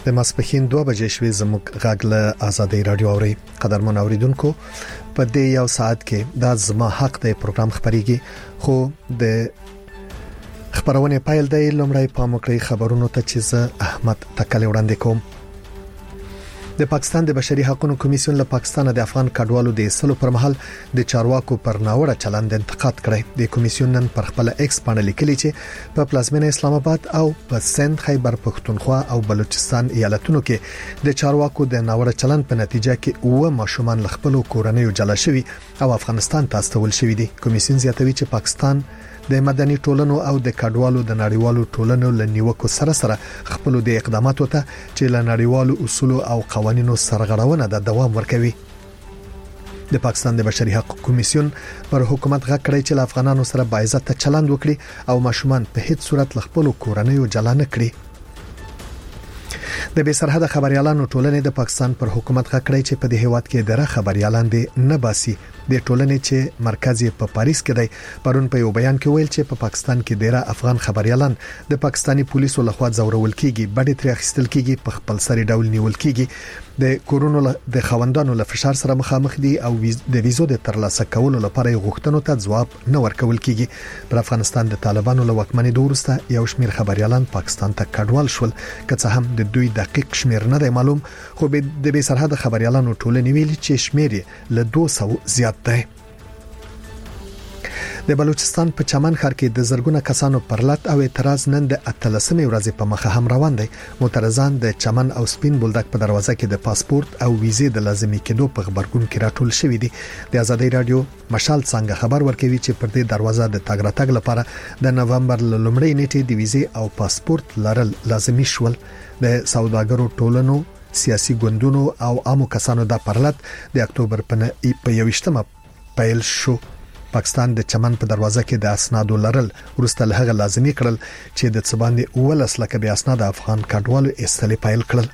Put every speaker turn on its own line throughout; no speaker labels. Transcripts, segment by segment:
د ماسپخین 2 بجې شوي زموږ غږ له آزادۍ رادیو اوري. قدرمن اوریدونکو، په دې یو ساعت کې د زما حق د پروګرام خبريږي، خو د خبرونه پایل دی. لومړی پام وکړئ خبرونو ته چې زه احمد تکل وړاندې کوم. د پاکستان د بشري حقوقو کمیسیون له پاکستان د افغان کډوالو د ایستلو پر مهال د چارواکو پر ناوړه چلند انتقاد کړی. د کمیسیون نن پر خپل ایکس باندې لیکلي چې په پلازمینه اسلام آباد او په سند، خیبر پختونخوا او بلوچستان ایالتونو کې د چارواکو د ناوړه چلند په نتیجه کې 9 ماشومان له خپل کورنۍ جلا شوي او افغانستان ته استول شوي دي. کمیسیون زیاتوي چې پاکستان د مدني ټولنو او د کډوالو د نړیوالو ټولنو له نیوکو سره خپل د اقداماتو ته چې له نړیوالو اصول او قوانینو سرغړونه د دوام ورکوي. د پاکستان د بشري حقوقو کمیسیون پر حکومت غږ کړی چې له افغانانو سره باعزت چلند وکړي او ماشومان په هیڅ صورت له خپل کورنۍ جلا نه کړي. د بې سرحده خبريالانو ټولنې د پاکستان پر حکومت غږ کړی چې په دې هیواد کې دغه خبريالان دي نه باسي. د ټولنې چې مرکز یې په پاریس کې دی پرون په یو بیان کې ویل چې په پاکستان کې ډیره افغان خبريالان د پاکستانی پولیسو لخوا ځورول کیږي، بډې تر اخیستل کیږي، په خپل سری ډول نیول کیږي، د کورونو د خوندانو له فشار سره مخامخ دي او د ویزو د ترلاسه کولو لپاره غوښتنو ته ځواب نه ورکول کیږي. پر افغانستان د طالبانو له واکمنۍ وروسته یو شمېر خبريالان پاکستان ته کډوال شول، که څه هم د دوی دقیق شمېر نه دی معلوم، خو د بې سرحده خبريالانو ټولنې ویلي چې شمېر له 200 زیات دی. د بلوچستان په چمن ښار کې د زرګونه کسانو پر لټ او اعتراض نن د 13مې ورځې په مخه هم روان دي. معترضان د چمن او سپین بولدک په دروازه کې د پاسپورت او ویزې د لازمي کېدو په خبرګون کې راټول شوې دي. د آزادۍ رادیو مشال څنګه خبر ورکوي چې پر دې دروازه د تګ راتګ لپاره د نومبر لومړۍ نیټې د ویزې او پاسپورت لرل لازمي شول. د سوداګرو ټولنو، سیاسي ګوندونو او عامو کسانو د پرلط د اکتوبر په 21مه پیل شو. پاکستان د چمن په دروازه کې د اسنادو لرل ورسته له هغه لازمي کړل چې د څباندې 19 لکه به اسناد افغان کډوالو ایستلې پیل کړل.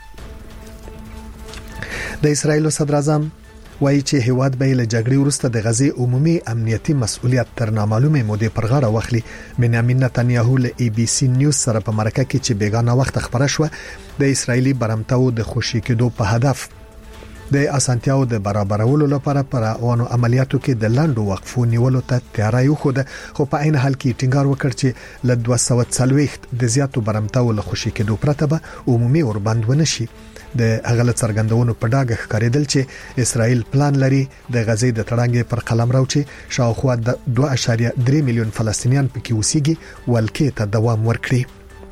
د اسرایل صدر اعظم وایي چې هیواد به له جګړې وروسته د غزې عمومي امنیتي مسؤلیت تر نامعلومه مودې پر غاړه واخلي. بنیامین نتنیاهو له ABC نیوز سره په مرکه کې چې بیگانه وخت خبره شو د اسرایلی برمتاو د خوشی کېدو په هدف د اسانتیاو د برابرولو لپاره پر روانو عملیاتو کې د لاندو وقفو نیولو ته تیاری وخوده، خو په عین حال کې ټینګار وکړ چې له 240 د زیاتو برمتاو له خوشی کېدو پرته به عمومي اوربند ونشي. د هغه څرګندونو په ډاګه ښکارېدل چې اسرائیل پلان لري د غزې د تړانګې پر قلم راوچي شاوخوا د 2.3 میلیون فلسطینیان پکې اوسېږي ولکې ته دوام ورکړي.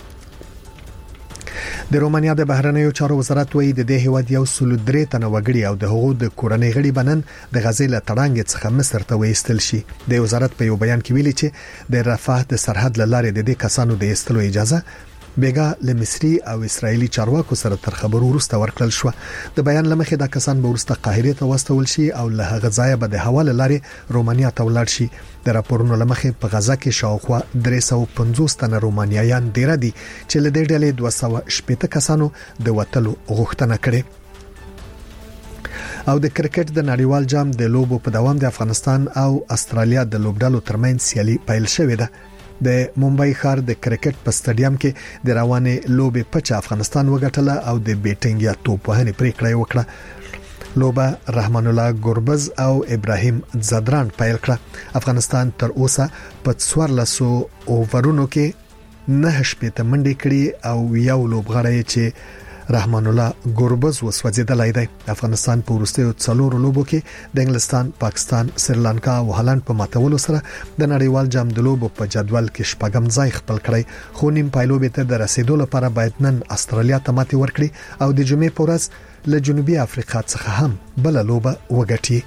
د رومانیا د بهرنیو چارو وزارت وایي د دې هیواد یو 103 تنه وګړي او د هغو د کورنۍ غړي بنن د غزې له تړانګې څخه مصر ته وېستل شي. د وزارت په یو بیان کې ویلي چې د رفح د سرحد لارې د دې کسانو د ایستلو اجازه بیګا له مصري او اسرایلی چارواکو سره تر خبرو وروسته ورکړل شو. د بیان لمخې د کسان به وروسته قاهره ته واستول شي او له هغه ځایه به د حواله لارې رومانیا ته ولاړ شي. د راپورونو لمخې په غزا کې شاوخوا 350 تنه رومانیایان ډیر دي چې له دې ډلې 280 کسانو د وټلو غوښتنه کړې. او د کرکټ د نړیوال جام د لوبو په دوام د افغانستان او استرالیا د لوبډالو ترمنځ سیالي پیل شوې ده. د ممبئی ښار د کرکټ په سټډیم کې د روانې لوبې په افغانستان وګټله او د بیټینګ یا توپ وهنې پریکړه وکړه. لوبه رحمان الله ګوربز او ابراهیم زدران پیل کړه. افغانستان تر اوسه په 14 اوورونو کې 9 شپېته منډې کړې او یو لوبغاړی چې رحمان الله ګوربز وسوځیدلای دی. افغانستان په وروستیو 4 لوبو کې د انګلستان، پاکستان، سریلانکا او هالند په ماتولو سره د نړیوال جام د لوبو په جدول کې شپږم ځای خپل کړی. خو نیم پایلوبې ته د رسیدو لپاره باید نن استرالیا ته ماتې ورکړي او د جمعې په ورځ له جنوبي افریقا څخه هم بل لوبه وګټي.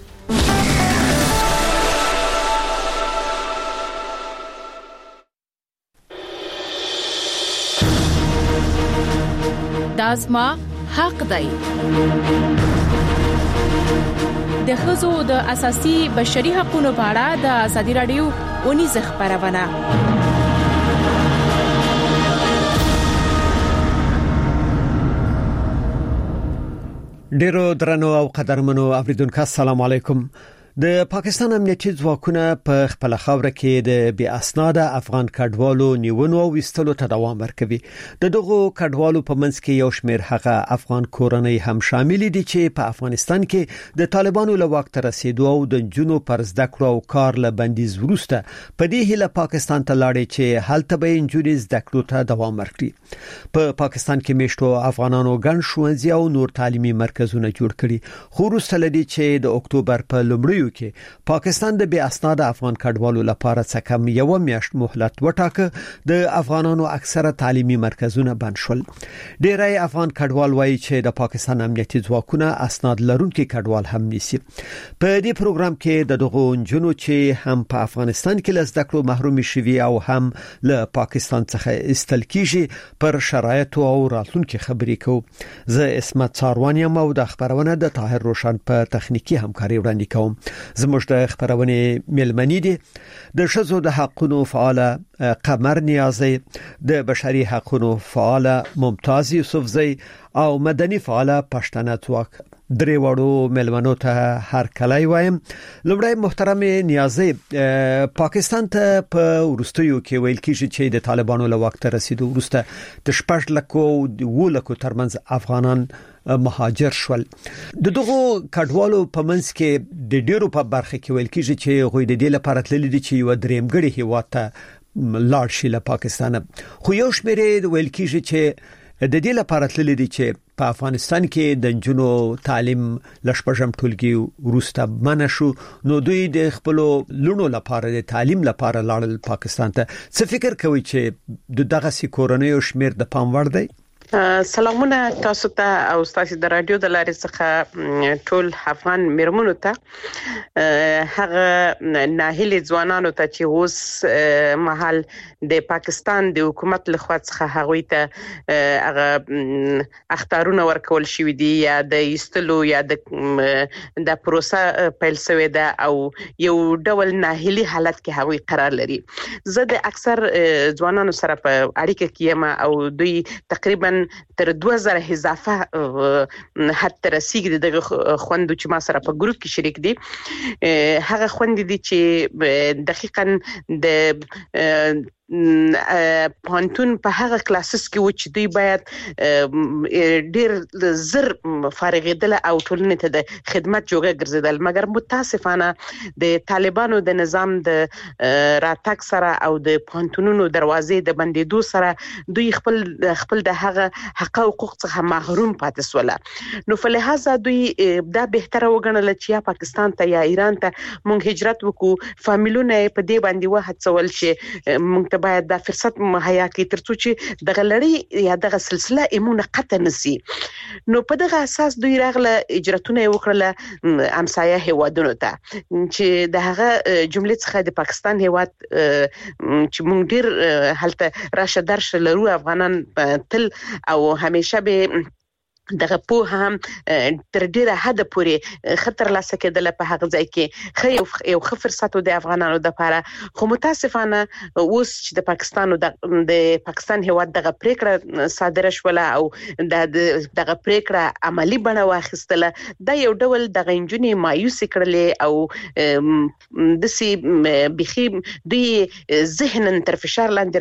دازما حق دی. د ښځو د اساسي بشري حقوقو په اړه د آزادۍ رادیو ونیز خبرونه.
ډیرو درنو او قدرمنو اوریدونکو السلام علیکم.
د پاکستان امنیتي ځواکونه په خپل خاور کې د بې اسناده افغان کډوالو نیونو او وستلو ته دوام ورکوي. د دغو کډوالو په منځ کې یو شمېر هغه افغان کورنۍ هم شامل دي چې په افغانستان کې د طالبانو له واک ته رسیدو او د جنونو پر زده کړو او کار له بندیز وروسته په دې هیله پاکستان ته لاړې چې هلته به انجونې زده کړو ته دوام ورکړي. په پاکستان کې میشتو افغانانو ګڼ ښوونځي او نور تعلیمي مرکزونه جوړ کړي. خو وروسته لدی چې د اکتوبر په لومړیو کې پاکستان د بې اسناده افغان کډوالو لپاره څه کم یو میاشت مهلت وټاکه د افغانانو اکثره تعلیمي مرکزونه بند شول. ډیری افغان کډوال وایي چې د پاکستان امنیتي ځواکونه اسناد لرونکي کډوال هم نیسي. په دې پروګرام کې د دغو جنونو چې هم په افغانستان کې له زده کړو محروم شوي او هم له پاکستان څخه استل کیږي پر شرایط او راتلونکو خبرې کوو. زه اسمت څاروان یم او د خبرونه د طاهر روشن په تخنیکی همکاري وړاندې کوم. زموږ د خبرونه ملمنې دي د شذو د حقوقو فعال قمر نیازی، د بشري حقوقو فعال ممتاز یوسفزی او مدني فعال پښتنه ځواک. درې وړو ملمنو ته هر کله وایم. لومړی محترم نیازی، پاکستان ته په ورستیو کې ویل کیږي چې د طالبانو له واک ته رسیدو وروسته د 8 لکو ترمنځ افغانان مهاجر شول. د دغو کډوالو په منځ کې د ډیرو په برخه کې ویل کیږي چې غوې د دې لپاره تللي دي چې یو درېمګړي هیواد ته لاړ شي له پاکستان. خو یو شمېر ویل کیږي چې د دې لپاره تللي دي چې په افغانستان کې د جنونو تعلیم لشپږم ټولګي وروسته منع شو، نو دوی د خپل لونو لپاره د تعلیم لپاره لاړل پاکستان ته. څه فکر کوي چې دغه سي کورنۍ او شمېر د پام وړ دی؟
سلامونه تاسو ته او تاسو د رادیو د لارې څخه ټول افغان میرمنو ته، هغه ناهیلي ځوانانو ته چې اوس مهال د پاکستان د حکومت لخوا څخه هغوی ته هغه اختارونه ورکول شوی دي یا د ایستلو یا د پروسه پیل شوی ده او یو ډول ناهیلي حالت کې هغوی قرار لري. زه د اکثر ځوانانو سره په اړیکه کې یم او دوی تقریبا تر 2000 اضافه حد تر رسیدي دغه خوندو چې ما سره په ګروپ کې شریک دي. هغه خوند دي چې دقیقاً د پانتون په هغه کلاسز کې و چې دوی باید ډیر زر فارغېدل او ټولنې ته د خدمت جوګه ګرځیدل، مګر متاسفانه د طالبانو د نظام د راتګ سره او د پانتونونو دروازې د بندیدو سره دوی خپل د هغه حق او حقوق څخه محروم پاتې سول. نو فلهذا دوی دا بهتره وګڼل چې یا پاکستان ته یا ایران ته مونږ هجرت وکړو، فامیلونه په دې باندې وهڅول چې مونږ باید دا فرصت مهیا کړي ترڅو چې دغه لړۍ یا دغه سلسله ایمونه قطع نشي. نو په دغه اساس دوی راغله هجرتونه وکړه همسایه هیوادونو ته چې د هغه جملې څخه د پاکستان هیواد چې مونږ ډیر هلته راشه درشه لرو افغانان تل او همیشه به دغه په هم تر ډیره حد پورې خطر لاسه کېدل په هغه ځای کې یو فرصت د افغانانو د لپاره. خو متاسفانه اوس چې د پاکستان هیواد دغه پریکړه صادره شوله او دغه پریکړه عملی بڼه واخیستله، دا یو ډول دغه انجونې مایوس کړلې او د سي بخي دوی ذهنن تر فشار لاندې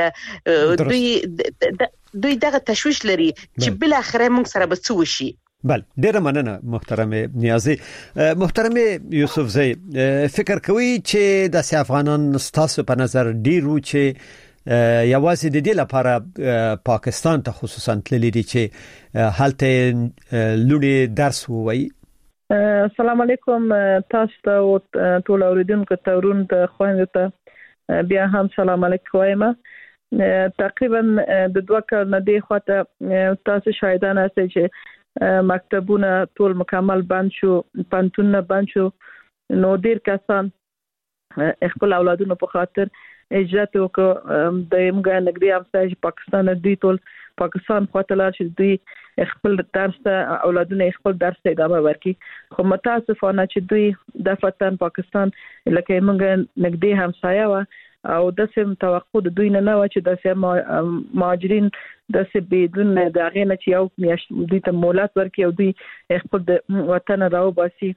راوړې ده. دوی دغه تشويش لري چې بل اخره موږ سره به څه وشي.
بل ډیره مننه محترم نیازی. محترم یوسفزی، فکر کوي چې د افغانان ستاسو په نظر ډیرو چې یوازې د دې لپاره پاکستان ته خصوصا تللی دي چې هلته لوري درس ووایي؟
السلام علیکم تاسو ته ټول اوریدونکو ته ورونو ته خوایندو ته بیا هم سلام علیکم وایم. تقریبا د 2 کال نه دی خواته تاسو شاهدان هستئ چې مکتبونه ټول مکمل بند شو، پانتونونه بند شو. نو ډیر کسان خپل اولادونو په خاطر هجرت وکړ. د موږ نګدي افسای پاکستان دوی ټول پاکستان خواته لاړ چې دوی خپل درس اولادونه خپل درس ادامه ورکړي. خو متاسفانه چې دوی د فتن پاکستان لکه موږ نګدي همسایه و او د سم توقع د دوی نه و چې د سم مهاجرین د سبیدون د غینه چې یو میاشت دوی ته مولات ورکړي او دوی خپل د وطن راو باسي.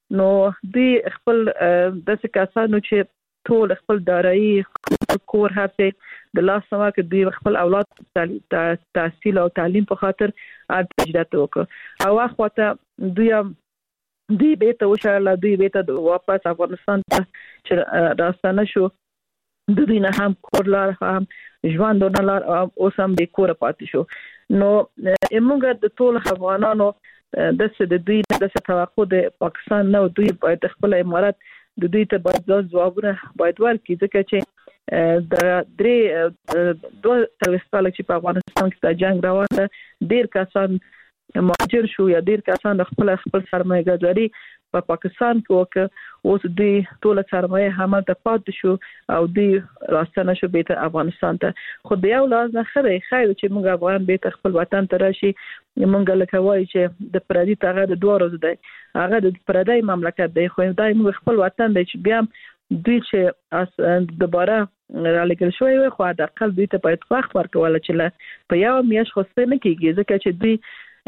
نو دوی خپل د کسانو چې ټول خپل دارایی کور هڅه د لاس سما کې دوی خپل اولاد تحصیل او تعلیم په خاطر اجازه وکړه او واخته دوی به ته وشاله دوی به ته واپس افغانستان ته چې راستانه شو د دوی نه هم کورلار هم ژوند نه لار اوس هم د کور پاتې شو نو موږ د ټول افغانانو د دوی د توقع د پاکستان نو دوی باید خپل امارات د دوی ته باید ځوابونه باید ورکړي ځکه چې د درې دوه کال چې په افغانستان کې د جنگ روان ده ډیر کسان مهاجر شو یا ډیر کسان خپل سرمایه ګذاري په پاکستان کې وکړه اوس دوی ټول سرمایه هم ته پات شو او دوی راستنه شو به افغانستان ته خو د یو لاس نه خیر چې موږ افغان به خپل وطن ته راشي موږ لکه وایي چې د پردي تغه د 2 ورځې دی هغه د پردي مملکت دی خو دای موږ خپل وطن دی چې بیا دوی چې دوباره را لګل شوی وي خو د اقل دوی ته باید وخت ورکول چې په یو میاشت خو څه نه کیږي ځکه چې دوی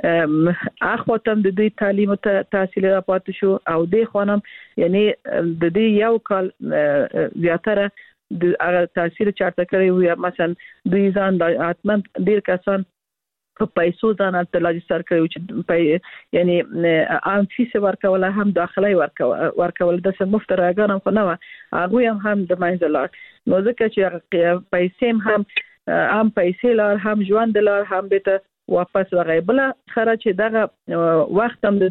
اخواتم د دوی تعلیم ته تحصیل را پاتې شو او د خانم یعنی د دې یو کال زیاتره د هغه تحصیل چارته کړی وي مثلا دوی ځان د اتمن ډیر کسان په پیسو ځان ته لاجستر کړی چې یعنی عام فیس ورکول هم داخلي ورکول د مفت راګانم خو نه هغه هم د منځلار نو ځکه چې پیسې هم عام پیسې لار هم ژوند لار هم به واپس وغیبله خره چې دغه وخت هم د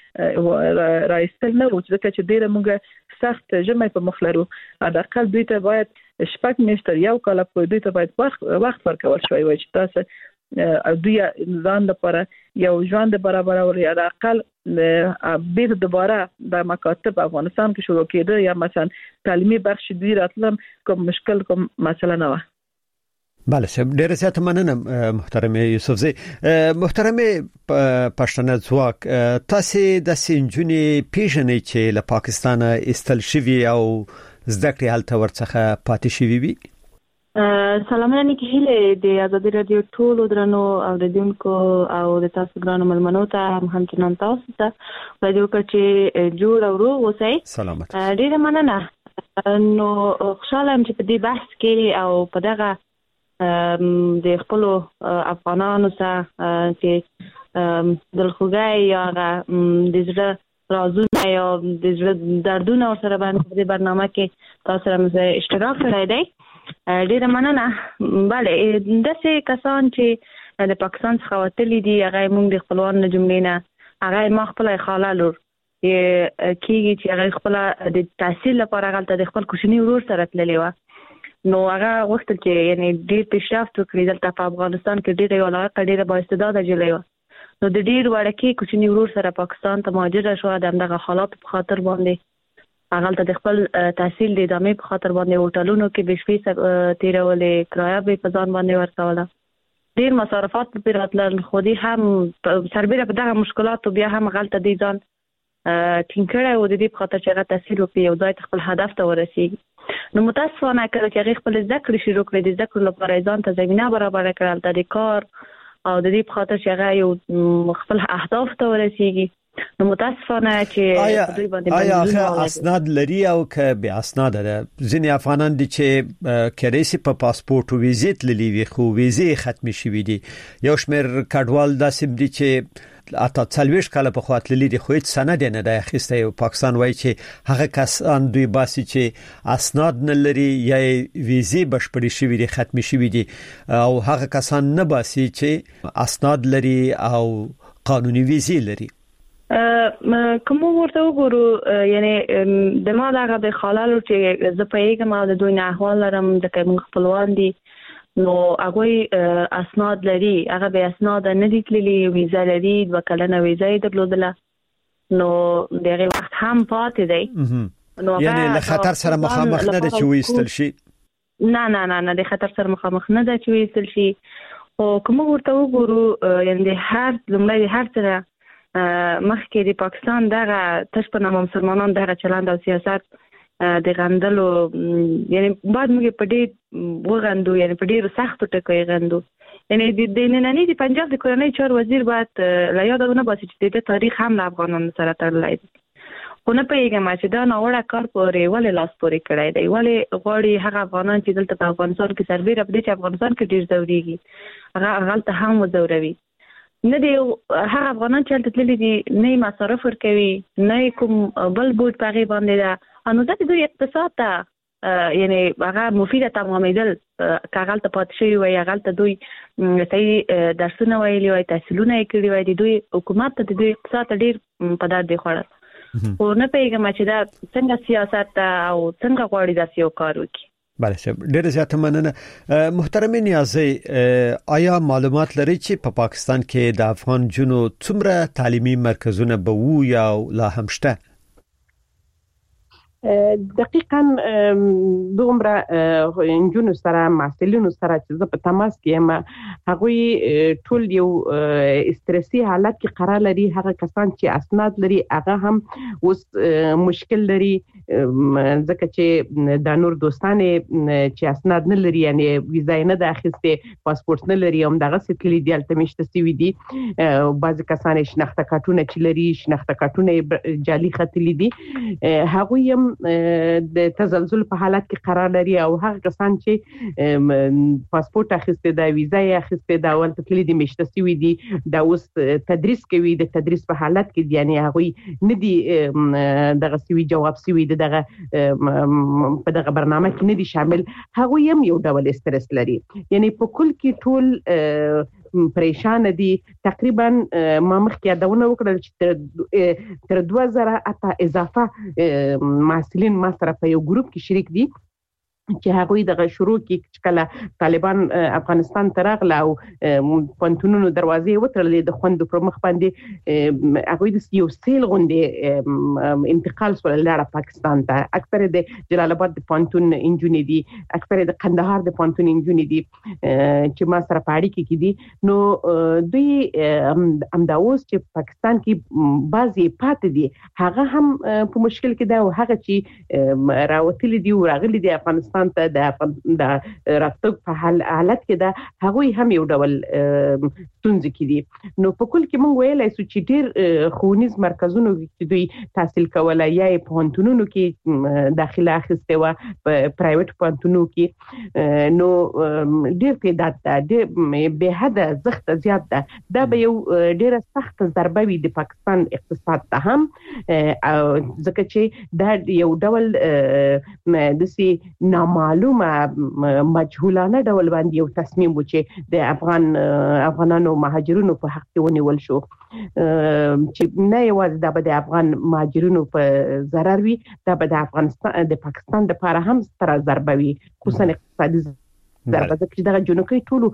دې راځل نه و چې چې ډیره موږ سخت جمع په مخلرو د اقل دوی ته باید شپږ میاشتې یو کال په دوی ته باید وخت ورکول شوی وي چې تاسو دوی ځان لپاره یو ژوند برابر او یا د اقل به دوباره د مکاتب افغانستان کې شروع کېده یا مثلا تعلیمي بخش دوی راتلم کوم مشکل کوم مسله نه و
بله سب ډیر زیات مننه محترم یوسفزی محترم پښتنه ځواک تاسو د سنجونی پیژنې چې له پاکستان استل شوی او زده کړې حالت ورڅخه پاتې شوی وي
سلام علیکم هله د ازادي رادیو ټول درنو اوریدونکو او د تاسو ګرانو ملمنو ته هم چنان تاسو ته راډیو کچې جوړ او روغ اوسئ
سلامت
ډیر مننه نو خوشاله ام چې په دې بحث کې او په دغه د خپل افغانانو سره چې دلخوږی یا د زړه رازونه یا د زړه دردونه سره باندې په برنامه کې تاسو سره اشتراک کړی دی ډیره مننه bale داسې کسان چې د پاکستان څخه وتلي دي هغه موږ د خپلوان جملې نه هغه ما خپل خاله لور کېږي چې هغه خپل د تحصیل لپاره غلطه د خپل کوچنی ورور سره تللی و نو هغه وخت کې یعنی ډیر پیشرفت وکړي دلته په افغانستان کې ډیر یو علاقه ډیره با استعداد جلوي نو د ډیر وړکې کوچنی ورور سره پاکستان ته مهاجر شو د دغه حالات په خاطر باندې هغه د خپل تحصیل د ادامې په خاطر باندې هوټلونو کې به شپې تیرولې کرایه به په ځان باندې ورکوله ډیر مصارفات په راتلل خو دې هم سربېره په دغه مشکلات بیا هم غلطه دي ځان ټینګړی و د دې په خاطر چې هغه تحصیل وکړي او ځای خپل هدف ته ورسیږي نو متاسفانه کله چې هغه خپل زده کړې شروع کړې د زده کړې لپاره ځان ته زمينه برابر کړل د کار او د دې په خاطر چې هغه یو خپل اهداف ته ورسیږي نو متاسفانه چې دوی باندې
آیا اسناد لري او که به اسناد ده ځینې افغانان دي چې کریسي په پاسپورت او ویزیت للی خو ویزه ختم شوی دي یو شمېر کډوال داسې دي چې اته 40 کاله په خاطر دي خو هیڅ سند نه ده اخیسته او پاکستان وایي چې هغه کسان دوی باسي چې اسناد نه لري یا ویزه بشپړی شوی دي ختم شوی دي او هغه کسان نه باسي چې اسناد لري او قانوني ویزه لري
کوم ورته وګورو یعنی د ما دغه د خلالو چې زه په یوه ما د دوی نه احوال لرم د کوم خپلوان دي نو هغه اسناد لري هغه به اسناد نه دي تللي ویزه لري د وکالنه ویزه درلودله نو دغه وخت هم پاتې دی
نو یعنی له خطر سره مخامخ نه ده چې وېستل شي
نه د خطر سره مخامخ نه ده چې وېستل شي او کوم ورته وګورو یعنی هر لمړی هر سره مخکې د پاکستان دغه تشپنه مسلمانان دغه چلند او سیاست د غندلو یعنی بعد موږ په دې وغندو یعنی په ډیرو سختو ټکو غندو یعنی د نننی د پنجاب د کورنۍ چار وزیر بعد لا یادونه باسي چې د تاریخ هم له افغانانو سره تړلی دی خو نه پیګم چې دا نوړه کار پورې ولې لاس پورې کړای دی ولې غواړي هغه افغانان چې دلته په افغانستان کې سربېره په دې چې افغانستان کې ډیر ضروري هغه غلطه هم وزوروي نه دی هغه افغانان چې تللي دي نه مصرف ورکوي نه کوم بل بود پغې باندې دا انو د دوی اقتصاد ته یعنی هغه مفیده تمامېدل کاغل ته پات شي وي هغه ته دوی صحیح درسونه ویلي وي تحصیلونه کړی وي د دوی حکومت ته د دوی اقتصاد ډیر په داد دی خوړل خو نه پیګم چې دا څنګه سیاست او څنګه غواړي دا یو کار وکړي.
بله صاحب ډېر زیات مننه. محترم نیازی آیا معلومات لري چې په پاکستان کې د افغان جنو څومره تعلیمي مرکزونه به وو یا لا هم شته؟
دقیقاً دومره انجونو سره محصلینو سره چې زه په تماس کې یم هغوی ټول یو استرسي حالت کې قرار لري. هغه کسان چې اسناد لري هغه هم اوس مشکل لري ځکه چې د نور دوستانه چې اسناد نه لري یعنی ویزا نه د اخیسته پاسپورت نه لري هم دغه سکلی دی التمشت سی وی دي بعضی کسان شناخته کارتونه چې لري شناخته کارتونه جعلي ختلي دي هغوی هم د تزلزل په حالت کې قرار لري او هغه کسان چې پاسپورت اخیسته د ویزا اخیسته د اول تکلیدي مشته سی وی دي دا اوس تدریس کوي د تدریس په حالت کې یعنی هغه نه دي دغه سی وی جواب سی وی دغه په دغه برنامه کې نه دي شامل هغه هم یو ډول استرس لري یعنی په کل کې ټول پریشان دي. تقریبا ما مخکې یادونه وکړل چې تر 2008 اضافه محصلین ما سره په یو ګروپ کې شریک دي چې هغوی دغه شروع کې کله طالبان افغانستان ته راغله او پونتونونو دروازې وتړلې د خوندو پر مخ باندې هغوی د یو سیل غونډې انتقال سول لاړه پاکستان ته. اکثر د جلال آباد د پونتون انجونې دي اکثر د قندهار د پونتون انجونې دي چې ما سره پاړی کې دي نو دوی امدا اوس چې پاکستان کې بعضی پات دي هغه هم په مشکل کې ده او هغه چې راوتلي دي او راغلي دي افغانستان ته د راتګ په حالت کې ده هغوی هم یو ډول ستونزې کې دي. نو په کل کې موږ ویلای شو چې ډیر ښوونیز مرکزونو کې دوی تحصیل کولای یا په پوهنتونونو کې داخله اخیسته و په پرایویټ پوهنتونونو کې نو ډیر تعداد ده به حد زخت زیات ده دا به یو ډیره سخت ضربه وي د پاکستان اقتصاد ته هم ځکه چې دا یو ډول د معلومه مجهولانه ډول باندې یو تصمیم و چې د افغانانو مهاجرونو په حق کې ونیول شو چې نه یوازې دا به د افغان مهاجرونو په ضرر وي دا به د افغانستان د پاکستان لپاره هم ستره ضربه وي خصوصا اقتصادي ضربه چې دا جنوکي ټولو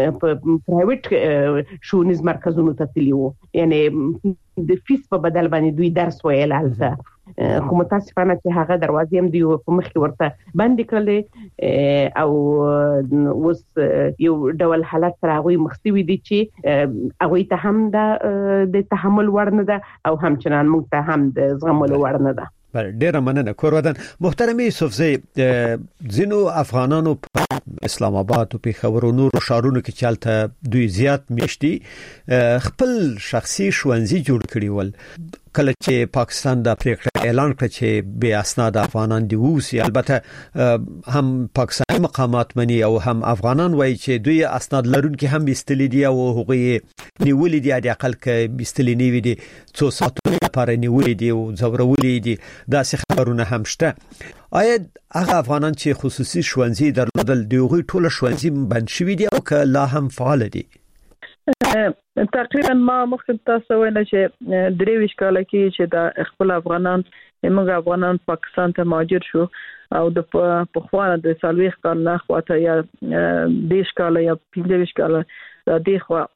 پرایویټ ښوونیز مرکزونو ته تللی وو یعنی د فیس په بدل باندې دوی درس ویل هلته خو متاسفانه چې هغه دروازې هم دی په مخ کې ورته بند کړل او اوس یو ډول حالت سره هغوی مخ شوي دي چې هغوی ته هم د تحمل وړ نه ده او همچنان موږ ته هم د زغملو وړ نه ده.
ډیره مننه کورودن. محترم یوسفزی ځینو افغانانو په اسلام آباد او پیښور او نورو ښارونو کې چالت دوی زیات میشتي خپل شخصي ښوونځي جوړ کړي ول کله چې پاکستان د پریکړه اعلان کړ چې بے اسناد افغانان دی ووسی البته هم پاکستاني مقامات مني او هم افغانان وایي چې دوی اسناد لرونکي هم استلی دي او هغه نیولې دي د عقل کې استلی نیوي دي څو ساعتونه لپاره نیولې دي او زورولې دي دا څه خبرونه هم شته. آیا هغه افغانان چې خصوصي ښوونځي درلودل دوی ټول ښوونځي بند شوي دي او که لا هم فعال دي؟
تقریبا ما مخکې تاسو ویل چې درې کال کې چې د خپل افغانان موږ افغانان پاکستان ته مهاجر شو او د په خوانه د سالويخ کال نه خواته یا 10 کال یا 15 کال د دې خوا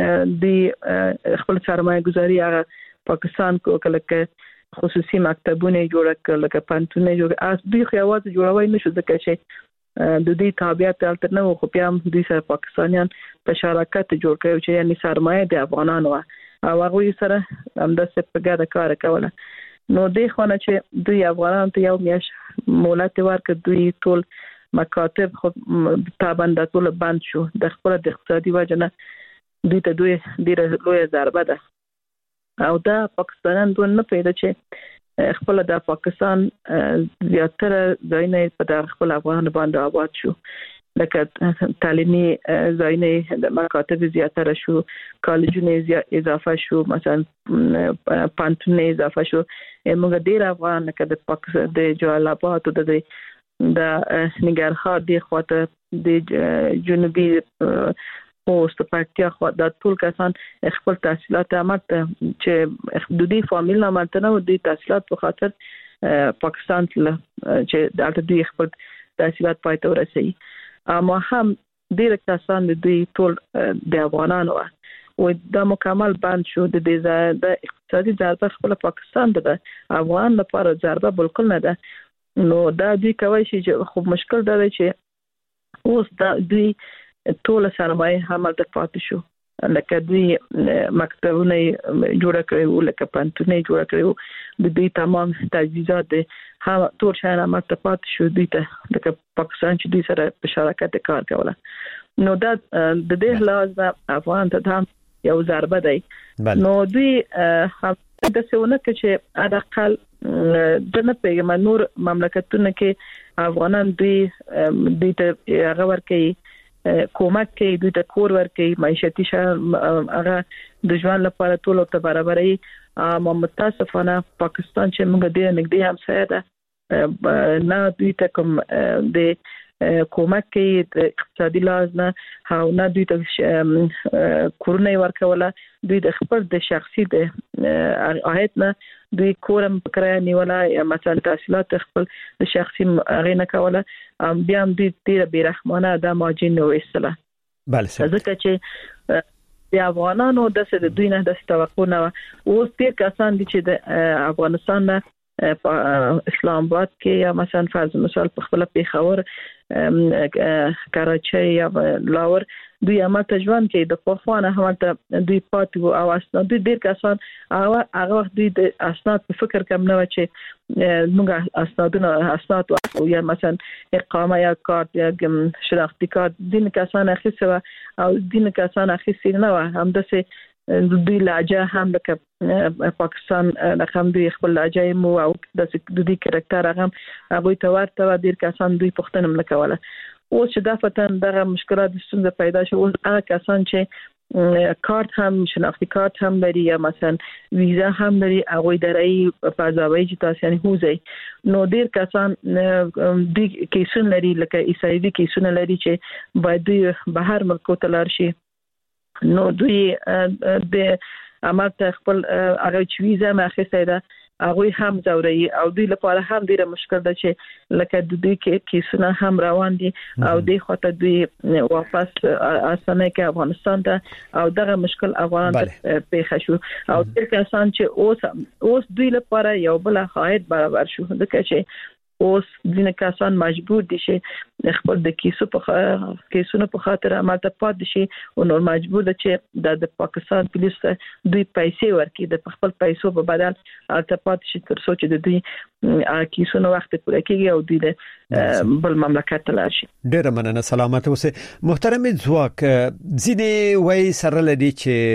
د خپل سرمایه گذاري هغه پاکستان کو کله خصوصي مکتبونه جوړ کړل لکه پانتونه جوړ اس دوی خو یوازې جوړوي نشو ځکه چې د دې تابعیت الټر نه خو بیا هم دوی سره پاکستانیان په شراکت جوړ کړو چې یعنی سرمایه د افغانانو او هغه سره همداسې په ګډه کار کوله. نو د خونه چې دوی افغانان ته یو میاش مولات ورکړ دوی ټول مکاتب خو تابند ټول بند شو د خپل د اقتصادي وجنه دوی ته دوی ډیره لوی ضربه ده او دا پاکستانیان دوی نه پیدا چې خپل د پاکستان زیاتره ځایونه په د خپل افغان باندې آباد شو لکه تعلیمي ځایونه د مکاتب زیاتره شو کالجونه اضافه شو مثلا پانتونه اضافه شو موږ ډیر افغان لکه د پاکستان د جلال آباد او د ننګرهار د خواته د جنوبي پوسټ پکتیا خو د ټول کسان خپل تحصیلات عملته چې حدودي فامیل نه مانته نو د تحصیلات په خاطر پاکستان چې د دوی خپل تحصیلات پاتې ورسي اما هم ډیر کسان د دوی ټول د افغانانو او د مکمل بند شو د اقتصادي ضربه خپل پاکستان د افغان لپاره ضربه بالکل نه ده نو دا دوی کوي چې خو مشکل دا دی چې اوس دا دوی ټول سرمایه هم د پاتې شو لکه دوی مکتبونه جوړ کړو لکه پانتونه جوړ کړو د دوی تمام تجهیزات هم ټول شاین هم د پاتې شو دوی ته لکه پاکستان چې دوی سره په شراکت کار کوله نو دا د دې لحاظ افغان ته هم یو ضربه دی نو دوی هم د څونه چې اډقل د نه پیغام نور مملکتونو کې افغانان دوی ته هغه ورکي کومک کوي دوی ته کور ورکوي معیشتي هغه د ژوند لپاره ټول ته برابرۍ متاسفانه پاکستان چې موږ ډېر نږدې همسایه ده نه دوی ته کوم د کومک کوي د اقتصادي لحاظ نه او نه دوی ته کورونه ورکوله دوی د خپل د شخصي د عاید نه دوی کورم کرایه نیوله یا مثلا تحصیلات خپل د شخصي غینه کوله بیا هم دوی ډیر بیرحمانه د ماجین وېستله
بله
ځکه چې د افغانانو د دوی نه د توقع نه اوس ډیر کسان دي چې د افغانستان نه اسلام آباد کې یا مثلا فرض مثال په خپل پیښور کراچۍ یا لاور دوی امته ژوند کې د پخوانه همته دوی پاتو او اسناد دوی ډیر کسان هغه وخت دوی د اسناد په فکر کم نه و چې موږ اسناد او یا مثلا اقامه یا کارت یا شناختی کارت دین کسان اخیسته او دین کسان اخیسته نه و هم دسه دوی لهجه هم لکه پاکستان رقم دوی خپل لهجه مو او د دوی کریکټر هغه ته ورته ډیر کسان دوی پښتنه ملکواله او چې دا فتن دغه مشکلات ستونزه پیدا شو او هغه کسان چې کارت هم شناختی کارت هم لري یا مثلا ویزا هم لري هغه درې فضاوي چې تاسو نه هوځي نو ډیر کسان د کیسون لري لکه ایسایوي کیسون لري چې باید دوی بهر ملکو ته لاړ شي نو دوی د امرته خپل هغه چې ویزا ماخسته ده هغه هم زوري او دوی لپاره هم ډیره مشکل ده چې لکه دوی کې کیسونه هم روان دي او دوی خاطر دوی واپس اسانه کې افغانستان ته او دغه مشکل افغان ته پیښ شو او د کسان چې اوس دوی لپاره یو بل حایت برابر شو د چې اوس ځینې کسان مجبور دي چې خپل د کیسونو په خاطر عملته پاتې شي او نور مجبور دي چې د پاکستان پولیس دوی پیسې ورکړي د خپل پیسو په بدل البته پاتې شي تر څو چې د دوی کیسونو وخت پوره کیږي او دوی د بل مملکت ته لاړ شي.
ډیره مننه سلامت اوسه محترم ځواک ځینې وایي سره لدی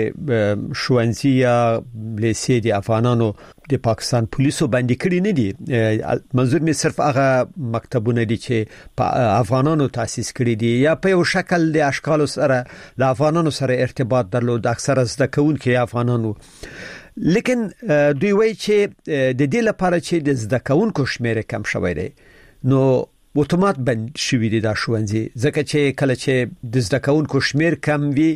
چې شوانزي یا لیسې د افغانانو د پاکستان پولیسو باندې کړی نه دي منظور می صرف هغه مکتبونه دي چې په افغانانو تاسیس کړی دي یا په یو شکل د اشکال سره د افغانانو سره ارتباط درلود اکثره زده کوونکي افغانانو لیکن دوی وایي چې د دې لپاره چې د زده کوونکو شمیر کم شوی دی نو اتومات بند شوی دی دا شوانزي ځکه چې کله چې د زده کوونکو شمیر کم وي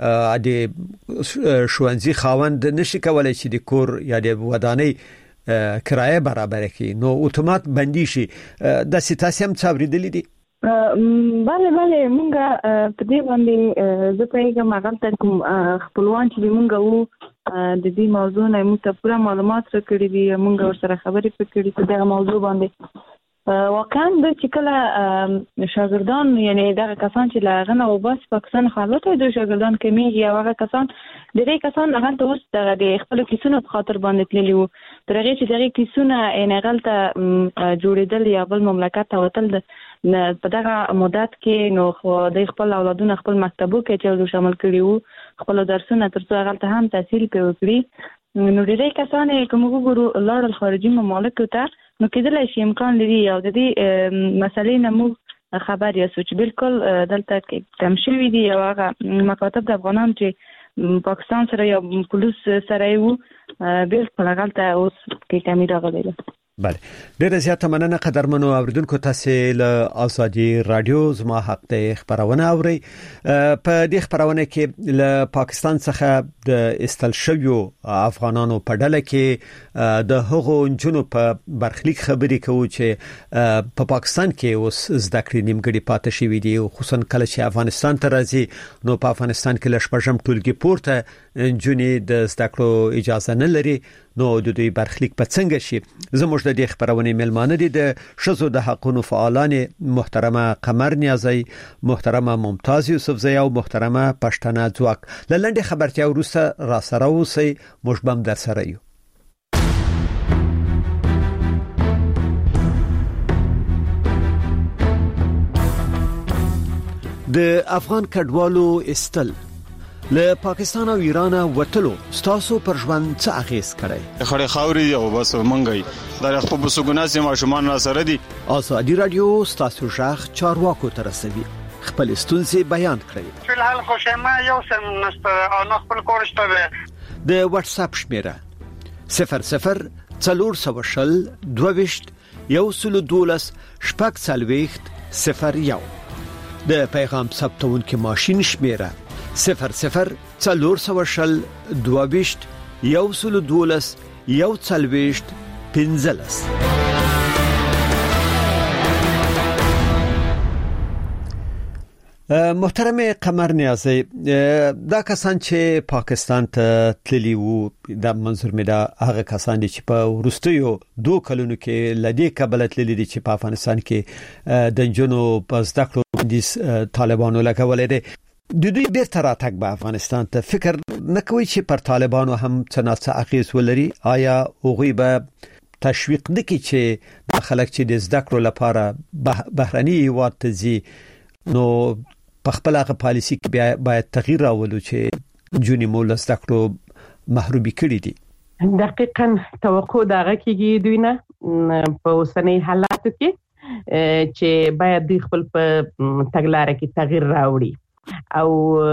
د شوانزي خاوند نشي کولای چې د کور یا د ودانۍ کرایه برابر کړي نو اتومات بندي شي د سیاسي هم څاوریدلې دي.
بله مونږه په دې باندې زه پیغام هغه کوم خپلوان چې مونږه وو د دې موضوع نه موږ ته پوره معلومات راکړي دي مونږ ورسره خبرې پکړي په دغه موضوع باندې واقعا د چې کله شاګردان یعنی دغه کسان چې لاغنه او بس پاکستان حالته د شاګردان کمیږي او هغه کسان ډېری کسان هغه ته اوس د خپل کیسونو په خاطر باندې تللی وو ترغه چې دغه کیسونه نه غلطه جوړیدل یا بل مملکت ته وتل په دغه مدت کې نو خو د خپل اولادونو خپل مکتبو کې چې شامل کړي وو خپل درسونه ترڅو غلطه هم تحصیل کوي نو ډېری کسان کوم وګورو لړل خارجي ممالک ته نو کېدلای شي امکان لري او د دې مسلې نه موږ خبر یاست چې بالکل دلته کې کم شوی دی او هغه مکاتب د افغانان چې پاکستان سره یا پولیس سره یو بالکل غلطه اوس کې کمی راغلی ده.
بله ډیره زیاته مننه قدرمنو اوریدونکو تاسو له ازادي رادیو زما حق ته خبرونه اوري. په دې خبرونه کې له پاکستان څخه د استل شویو افغانانو په ډله کې د هغو جنونو په برخلیک خبرې کوي چې په پاکستان کې اوس زده کړې نیمګړې پاتې شوې دي، خصوصا کله چې افغانستان ته راځي نو په افغانستان کې له شپږم ټولګي پورته جنې د زده کړو اجازه نه لري. نو د دوی برخلیک په څنګه شي؟ زموږ د دې خبرونه ملمانه دي د شذو د حقوقو فعالان محترمه قمر نیازی، محترمه ممتاز یوسفزی او محترمه پښتنه ځواک. لنډه خبرتیا وروسته را سره اوسئ، موږ بم در سره یو. د افغان کډوالو استل له پاکستان او ایران وټلو ستاسو پر ژوند څه اغیز کړی؟
خړې خاوري او بس منګي دا خپل بسګوناسي ماشومان را سره دي.
ازادي رادیو ستاسو ژغ چارواکو ته رسوي، خپل ستونزې بیان کړئ.
فلحال خو شمه یو سم نسته او خپل کورشته
د واتس اپ شمیره 00 400 22 112 شپږ څلوېښت 01 د پیغام ثبتون کې ماشين شمیره 00 400 22 112 112 15. محترم قمر نیازی، دا کسان چې پاکستان ته تللی وو د منظور مې دا هغه کسان دي چې په ورستیو 2 کلونو کې لدی کابل تللی دي چې په افغانستان کې د جنو په زده کړو باندې طالبانو لګولې دي. د دوی بیرته راتګ به افغانستان ته فکر نه کوي چې پر طالبانو هم څه اغیز ولري؟ آیا هغوی به تشویق نکړي چې د خلک چې د زده کړو لپاره بهرني هیواد ته ځي نو په خپل هغه پالیسي کې باید تغییر راولو چې جونی مول زده کړو محرومي کړي دي؟
دقیقاً توقع دغه کېږي دوی نه په اوسنۍ حالاتو کې چې باید دوی خپل په تګلارې کې تغییر راوړي او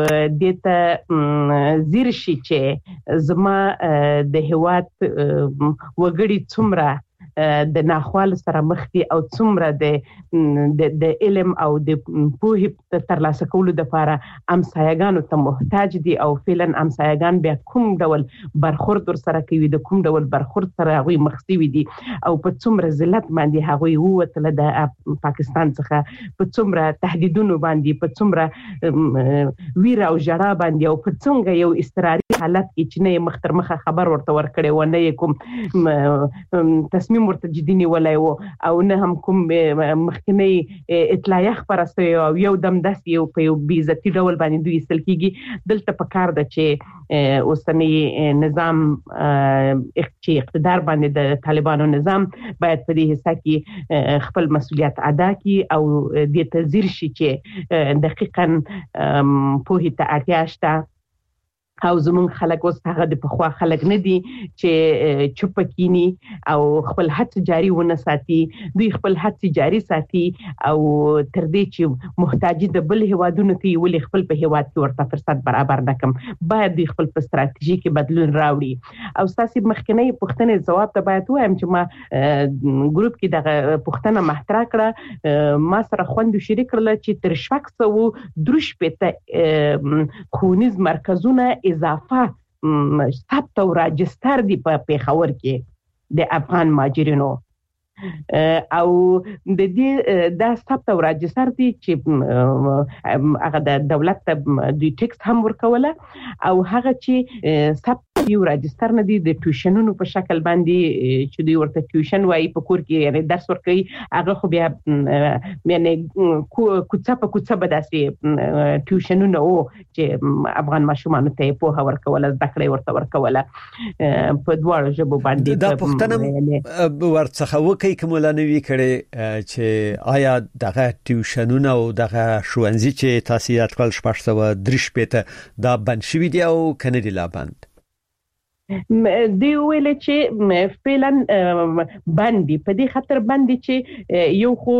دته زیر شي چې زما د هواد وګړي څومره د ناخوال سره مخ دي او څومره د علم او د پوهې ترلاسه کولو لپاره امسایګانو ته محتاج دي او فعلا امسایګان بیا کوم ډول برخورد سره کوي، د کوم ډول برخورد سره هغه مخسي دي او په څومره ذلت باندې هغه ووتل د پاکستان څخه، په څومره تهدیدونو باندې، په څومره ویره او جړا باندې او په څنګه یو استراري حالت کې چې نه مختر مخه خبر ورته ورکړي و نه کوم تصمیم ورته جدي نیولای وو او نه هم کوم مخکنی اطلاعیه خبره سوی او یو دم داس یو په یو بیزتی ډول باندې دوی استل کیږي. دلته پکار ده چې اوسنی نظام چې اقتدار باندې د طالبانو نظام باید په دې حصہ کې خپل مسؤلیت ادا کړي او د تزیر شي چې دقیقاً په هیته اړتیا شته او زمون خلک اوس هغه د پخوا خلک نه دي چې چوپ کینی او خپل هڅه جاری ونه ساتي. دوی خپل هڅه جاری ساتي او تر دې چې محتاجي د بل هوادونو ته ولې خپل په هواد کې ورته فرصت برابر نکم. باید دوی خپل په ستراتیژي کې بدلون راوړي او تاسو مخکنی پوښتنې جواب ته باید وایم چې ما ګروپ کې دغه پوښتنه مطرح کړه، ما سره خوند شریک کړل چې تر 600 خونیز مرکزونه اضافه ثبت او راجستر دي په پیښور کې د افغان ماجرینو او د دې د ثبت او راجستر دي چې هغه د دولت ته دوی ټیکس هم ورکوله او هغه چې ثبت یو راجستر نه دي د ټیوشنونو په شکل باندې چې دوی ورته ټیوشن وایي په کور کې یعنی درس ورکوي، هغه خو بیا یعنی کوڅه په کوڅه به داسې ټیوشنونه او چې افغان ماشومان ته په ورکول زده کړې ورته ورکوله په دواړو ژبو باندې.
دا پښتنه ورڅخه وکي کومه نوې کړي چې آیا دغه ټیوشنونه او دغه ښوونځي چې تاسو یې اټکل 603 دا بند شوی دی او کنه دی لا بند؟
دی ویل چې فعلا باندې په دې خاطر باندې چې یو خو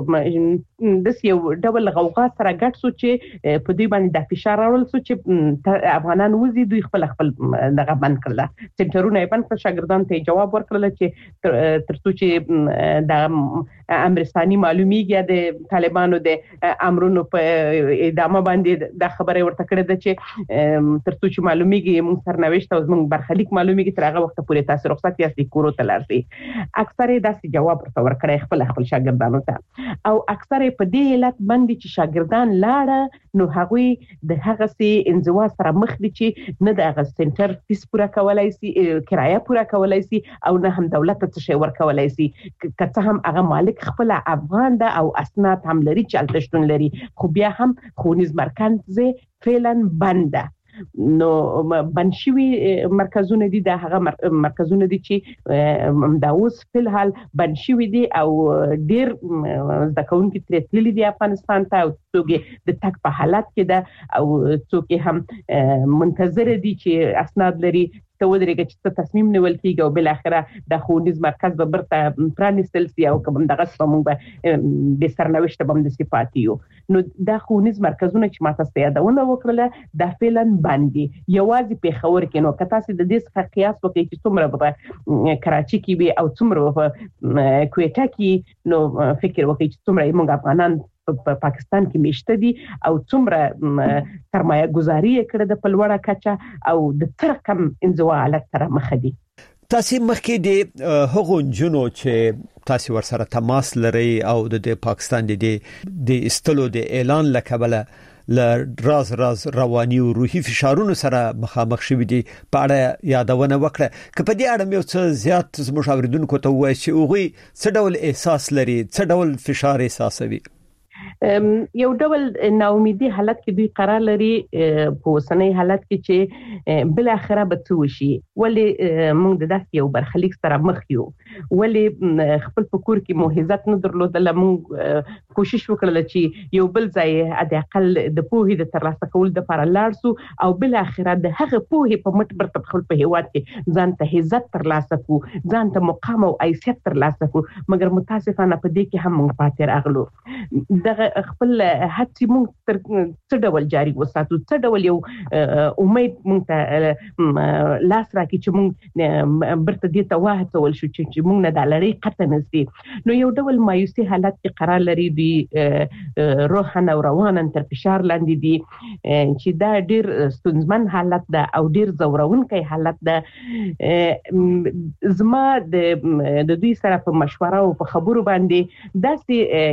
د یو ډول غوغا سره ګډ سو چې په دې باندې د فشار راول سو چې افغانان وزي دوی خپل دغه بند کړل سنټرونه یې بند کړ شاګردان ته جواب ورکړل چې ترڅو چې د امرستاني معلومیږي د طالبانو د امرونو په ادامه باندې د خبره ورته کړې ده چې ترڅو چې معلومیږي موږ سرنوشت او موږ برخلیک معلومیږي تر هغه وخت پورې تاسو رخصت یاستئ کورو ته لاړئ. اکثره داسې جواب ورته ورکړی خپل شاګردانو ته او اکثره په دې علت باندې چې شاګردان لاړه نو هغوی د هغه سي انزوا سره مخ دي چې نه د هغه سنټر فیس پورا کولای سي کرایه پورا کولای سي او نه هم دولت ته څه ورکولای سي که څه هم هغه مالک خپل افغان ده او اسناد هم لري چې التشتون لري خو بیا هم ښوونیز مرکز فعلا بند ده. نو بنشوي مرکزونه دي د هغه مرکزونه دي چې دا اوس په الحال بنشوي دي او ډیر د کونکي ترتللي دي افغانستان ته او څوک د تک په حالت کې ده او څوک هم منتظر دي چې اسناد لري ته ودرېږي چې تصمیم نیول کیږي او بل اخره د ښوونیز مرکز به برته پرانیستل سي او کوم دغه سمون به د سرنوشت به د صفاتیو نو د ښوونیز مرکزونه چې ماته ستیادونه وکړه د فعلا باندې یوازې په خبر کې نو کته سي د دې څخه قیاس وکړي چې څومره په کراچي کې به او څومره په کویټا کې نو فکر وکړي چې څومره موږ افغانان په پاکستان کې میشته دي او څومره سرمایه گذاري کړې د پلوړه کچا او د ترکم انزوا حالت سره مخ دي.
تاسو مخکې د هغو جنو چې تاسو ورسره تماس لري او د پاکستان د استلو د اعلان لکبله راز رواني او روحي فشارونو سره مخامخ شوي دي په اړه یادونه وکړه که په دې اړه مې څه زیات مشاوردونکو ته وایي چې هغوی څه ډول احساس لري څه ډول فشار احساسوي.
یو ډول ناامیدي حالت کې دوی قرار لري په وسنۍ حالت کې چې بل اخره به څه وشي ولی موږ د داسې یو برخلیک سره مخ یو ولی خپل فکر کې موهزت نه درلودل موږ کوشش وکړل چې یو بل ځای د اقل د پوهې د ترلاسه کول د لپاره لاړ سو او بل اخره د هغه پوهې په مټ برته خپل په هیواد کې ځان ته عزت ترلاسه کو ځان ته مقام او حیثیت ترلاسه کو مګر متاسفانه په دې کې هم موږ پاتې راغلو. دغه خپل هڅې موږ تر څه ډول جاري وساتو څه ډول یو امید موږ ته لاس راکړي چې موږ برته دې ته وهڅول شو چې موږ نه د لړۍ قطع نسي نو یو ډول مایوسي حالت کې قرار لري دوی روحاً او روانا تر فشار لاندې دي چې دا ډیر ستونزمن حالت ده او ډیر زورونکی حالت ده. زما د دوی سره په مشوره او په خبرو باندې داسې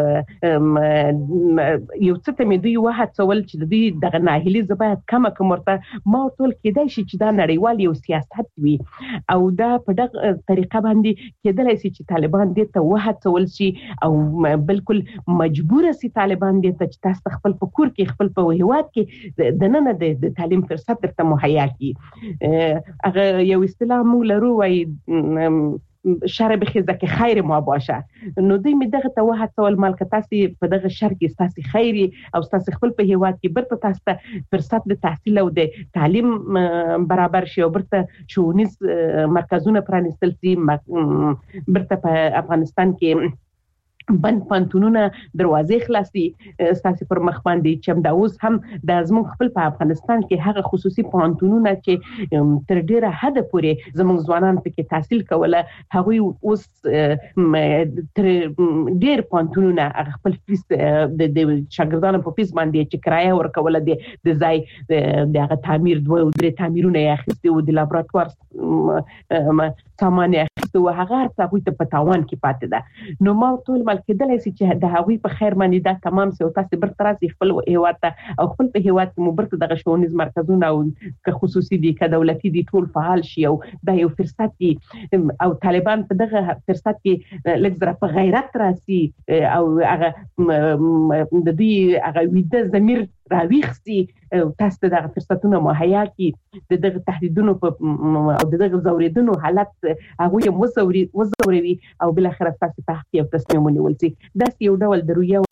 یو څه ته مې دوی وهڅول چې دوی دغه ناهیلي زه باید کمه کړم ورته ما ټول کېدای شي چې دا نړیوال یو سیاست وي او دا په دغه طریقه باندې کېدلی شي چې طالبان دې ته وهڅول شي او بالکل مجبور سي طالبان دې ته چې تاسو خپل په کور کې خپل په هیواد کې د نن د تعلیم فرصت درته مهیا کړي. هغه یو اصطلاح موږ لرو وایي شر بخیزه که خیر ما باشه نو دوی می دغه ته وهڅول مالک تاسو په دغه شر کې تاسو خیري او تاسو خپل په هیواد کې برته تاسو فرصت د تحصیل او د تعلیم برابر شي او برته ښوونیز مرکزونه پرانیستل شي برته په افغانستان کې بند پانتونونه دروازې خلاصي ساسي پر مخ باندې چې دا اوس هم د زموږ خپل په افغانستان کې هغه خصوصي پانتونونه چې تر ډیره حد پورې زموږ ځوانان پکې تحصیل کوله هغوی اوس تر ډیر پانتونونه خپل فیس د شاګردانو په فیس باندې چې کرایه ورکوله د ځای د هغه تعمیر دوه او درې تعمیرونه یې اخیستي او د لابراتوار سامان یې اخیستي او هغه هغوی ته په تاوان کې پاتې ده. نو ما ټول کېدلی شي چې د هغوی په خیر باندې دا تمام سي او تاسو برته راسي خپل هیواد ته او خپل په هیواد کې مو برته دغه ښوونیز مرکزونه او که خصوصي دي که دولتي دي ټول فعال شي او دا یو فرصت دي او طالبان په دغه فرصت کې لږ زره په غیرت راسي او هغه د دوی هغه ویده ضمیر راويخسي تاسو دغه فرصتونه مهیا کړي دغه تهدیدونو او دغه زوریدونو حالت هغه وزوري او بل اخر تاسو په حق یو تصمیم ونیول سي دا یو ډول د رویه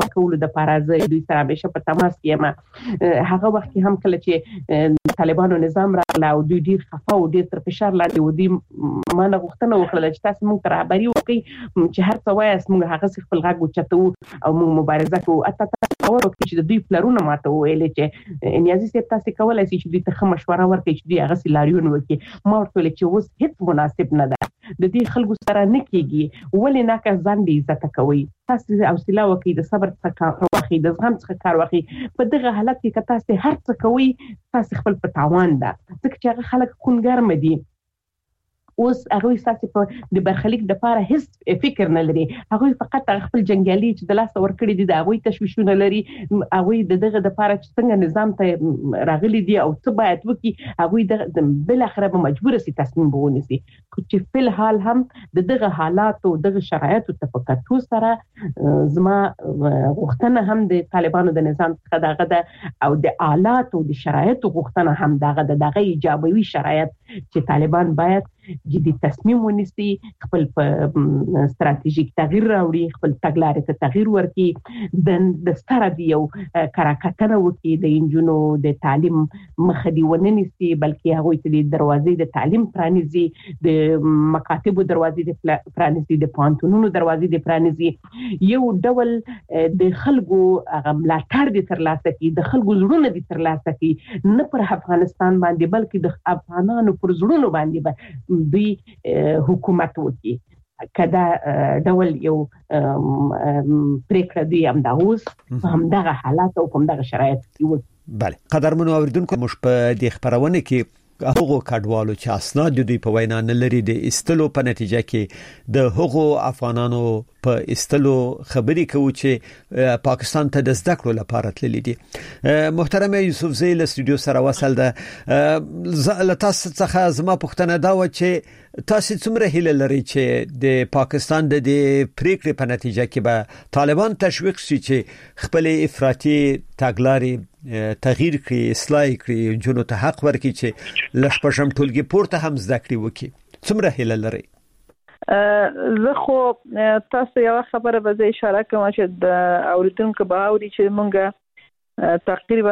کولو د لپاره دوی سره همیشه په تماس کې یم. هغه وخت کې هم کله چې طالبانو نظام راغله او دوی ډیر خفه او ډیر تر فشار لاندې و، دوی مانه غوښتنه وکړه چې تاسو موږ ته رهبري وکړئ چې هر څه وایاست موږ هغه خپل غږ اوچتو او موږ مبارزه کوو. تصور وکړئ چې دوی پلرونه ماته وویل چې نیازي صاحب تاسو کولای شئ چې دوی ته ښه مشوره ورکړئ چې دوی هغه لاریون وکړي. ما ورته ویل چې اوس هیڅ مناسب نه ده، د دې خلکو سره نه کیږي، ولې نه که ځان دې عزت کوي، تاسو حوصله وکړئ، د صبر څخه کار واخلئ، د زغم څخه کار واخلئ. په دغه حالت کې که تاسو هر څه کوئ تاسو خپل په تاوان ده، ځکه چې هغه خلک خونګرم دي. اوس هغه ساتي په د برخلیک د لپاره هیڅ فکر نه لري، هغه فقط خپل جنگیالي چې د لاس ورکړي دي د هغه تشویشونه لري، هغه دغه د لپاره چې څنګه نظام ته راغلي دي او څه باید وکړي، هغه د بل اخره به مجبور سي تصمیم ونیسي. چې په حال هم دغه حالات او دغه شرایط او تفکراتو سره زما غوښتنه هم د طالبانو د نظام څخه دغه ده او د آلات او د شرایط غوښتنه هم دغه ایجابوي شرایط چې طالبان باید جدي تصمیم ونیسي، خپل ستراتیژیک تغییر راوړي، خپل تګلارې ته تغییر ورکړي، د ستاره دی یو کراکتنه وکړي، د انجونو د تعلیم مخه دی ونه نیسي، بلکې هغه ته د دروازې د تعلیم پرانیزي، د مکاتبو دروازې د پرانیزي، د پانتونونو دروازې د پرانیزي، یو ډول د خلکو هغه ملاتړ دي ترلاسه کړي، د خلکو زړونه دي ترلاسه کړي، نه پر افغانستان باندې بلکې د افغانانو پر زړونو باندې دوی حکومت وکړي. کدا ډول یو پریکړه دی هم دا اوس هم دغه حالات او هم دغه شرایط کې.
بله قدرمنو اوریدونکو، موږ په دې خبرونه کې هغه کډوالو چې اسناد دوی په وینا نه لري د استلو په نتیجه کې د هغو افغانانو په استلو خبري کوي چې پاکستان ته د زده کړو لپاره تللي دي. محترم یوسف زی له استودیو سره وصل ده. تاسو څخه زما پوښتنه دا و چې تاسو څومره هیله لري چې د پاکستان د پریکړې په نتیجه کې به طالبان تشویق شي چې خپل افراطي تګلارې تغییر کړي، اصلاح کړي، جنو ته حق ورکړي چې لښپشم ټولګي پورته هم زده کړي وکړي. څومره هیله لري؟
زه خو تاسو یو خبره به اشاره کوم چې د اوریدونکو به اوري چې مونږه تقریبا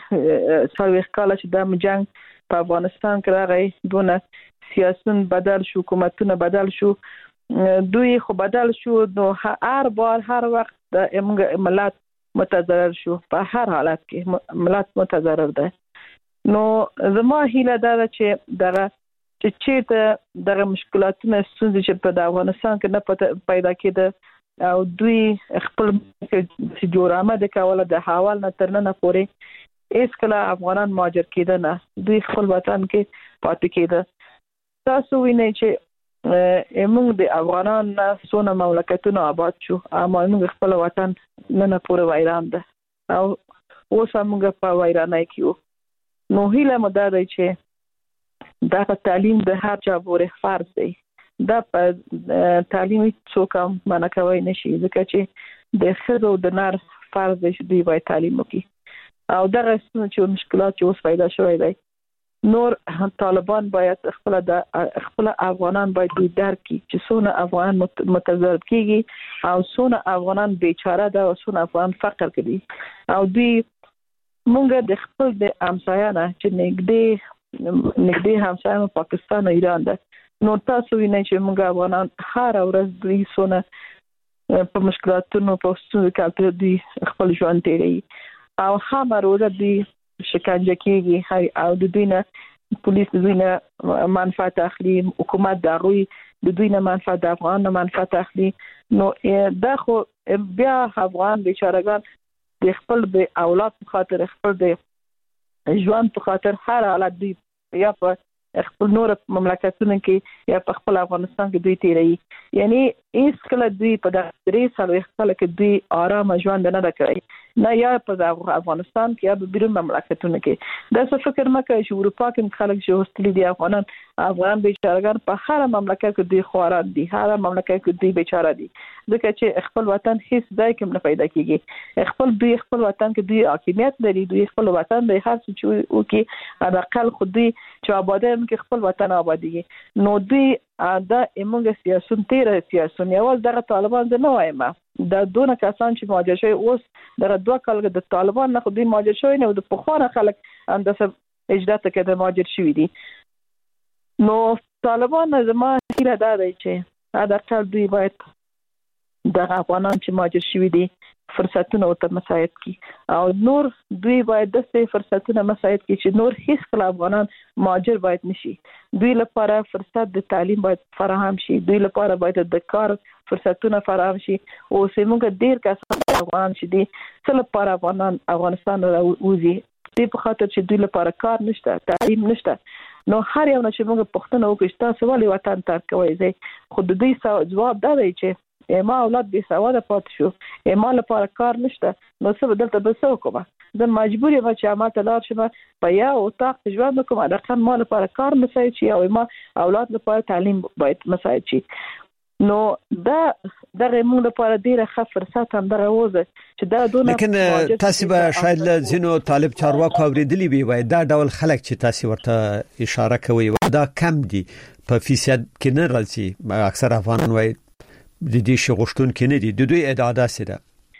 3 کال چې د جنگ په افغانستان کې راغی، دونه سیاستون بدل شو، حکومتونه بدل شو، دوی خو بدل شو، نو هر بار هر وخت د ملت متضرر شو، په هر حالت کې ملت متضرر ده. نو زما هیله ده چې دغه چې دغه مشکلاتونه ستونزې چې په افغانستان کې نه پیدا کېده او دوی خپل جوړامه د کوله د حوال نه تر نن پورې هیڅ کله افغانان مهاجر کېده نه، دوی خپل وطن کې پاتې کېده. تاسو وینئ چې موږ د افغانان نه څونه مملکتونه آباد شو، اما موږ خپل وطن نن پورې ویران ده او اوس موږ په ویرانۍ کې یو. نو هیله مو ده چې دا په تعلیم د هر چا پورې فرض دی، دا په تعلیم څوک هم منع کوي نشي، ځکه چې د ښځو د نر فرض دی چې دوی باید تعلیم وکړي او دغه څه مشکلات چې اوس پیدا شوی دی، نور طالبان باید خپل افغانان باید دوی درک کړي چې څونه افغانان متضرر کیږي او څونه افغانان بیچاره ده او څونه افغان فقر کوي او دوی مونږ د خپل د همسایانه چې نږدې همسایه پاکستان او ایران ده، نو تاسو وینئ چې موږ افغانان هر ورځ دوی څونه په مشکلاتونو په ستونزو کې دوی خپل ژوند تیروي او هر ورځ دوی شکنجه کیږي او د دوی نه پولیس د دوی نه منفعت اخلي، حکومت د دوی نه منفعت د افغان نه منفعت اخلي. نو دا خو بیا افغان بیچارهګان د خپل د اولاد په خاطر، خپل د ژوند په خاطر هر حالت دوی یا په خپل نور مملکتونو کې یا په خپل افغانستان کې دوی تیروي. یعنی هیڅ کله دوی په دغه 3 سال کې دوی آرام ژوند نه کوي، نه یا په افغانستان کې یا په بیرون مملکتونو کې. دا څه فکر مکه چې اروپا کې خلک چې هوستلي دي افغان بیچارهګان په هر مملکت کې دوی خواران دي، هر مملکت کې دوی بیچاره دي، ځکه چې خپل وطن هیڅ ځای کې نه پیدا کیږي. خپل وطن کې دوی حاکمیت لري، دوی خپل وطن د هر څه چې وکي على الاقل خو دوی چې آباده کې خپل وطن آبادیږي، نو دوی دا موږ سیاسون تیر سیاسون یو دغه طالبان نه وایم دا دونه کسان چې مهاجر شوی اوس دغه 2 کال د طالبان نه خو دوی مهاجر شوی نه د پخوانه خلک اندسه اجازه ته کې د مهاجر شوی دي نو طالبان زما هیله دا دی چې دا ټول دوی باید د افغانان چې مهاجر شوی دي فرصتونه او ته مساعد کی او نور دوی باید د څه فرصتونه مساعد کی چې نور هیڅ کله افغانان مهاجر باید نشي دوی لپاره فرصت د تعلیم باید فراهم شي دوی لپاره باید د کار فرصتونه فراهم شي او سیمه ډیر کسان افغان شي دي څل لپاره افغانستان راوځي دې په خاطر چې دوی لپاره کار نشته تعلیم نشته نو هر یو چې موږ پښتنه وکړو تاسو ولې وطن ترک کوئ زه خود دې جواب دا دی چې ما اولاد به سواده پات شو ما لپاره کار نشته نو څه بدلته به څه وکړم زه مجبور یم چې عمل ته لاړ شم په یو اتاق ژوند کوم دا ما لپاره کار مساعد شي او ما اولاد لپاره تعلیم باید مساعد شي نو دا دغه موږ لپاره ډیره ښه فرصت هم دغه وځي چې دا دونه
لیکن تاسو به شاید زینو طالب چارواکو اوریدلی وي دا ډول خلک چې تاسو ورته اشاره کوي دا کم دي په فیصد کې نه راځي اکثر افغانان وایي د دې شغشتون کې نه دي د دوی ادعا سره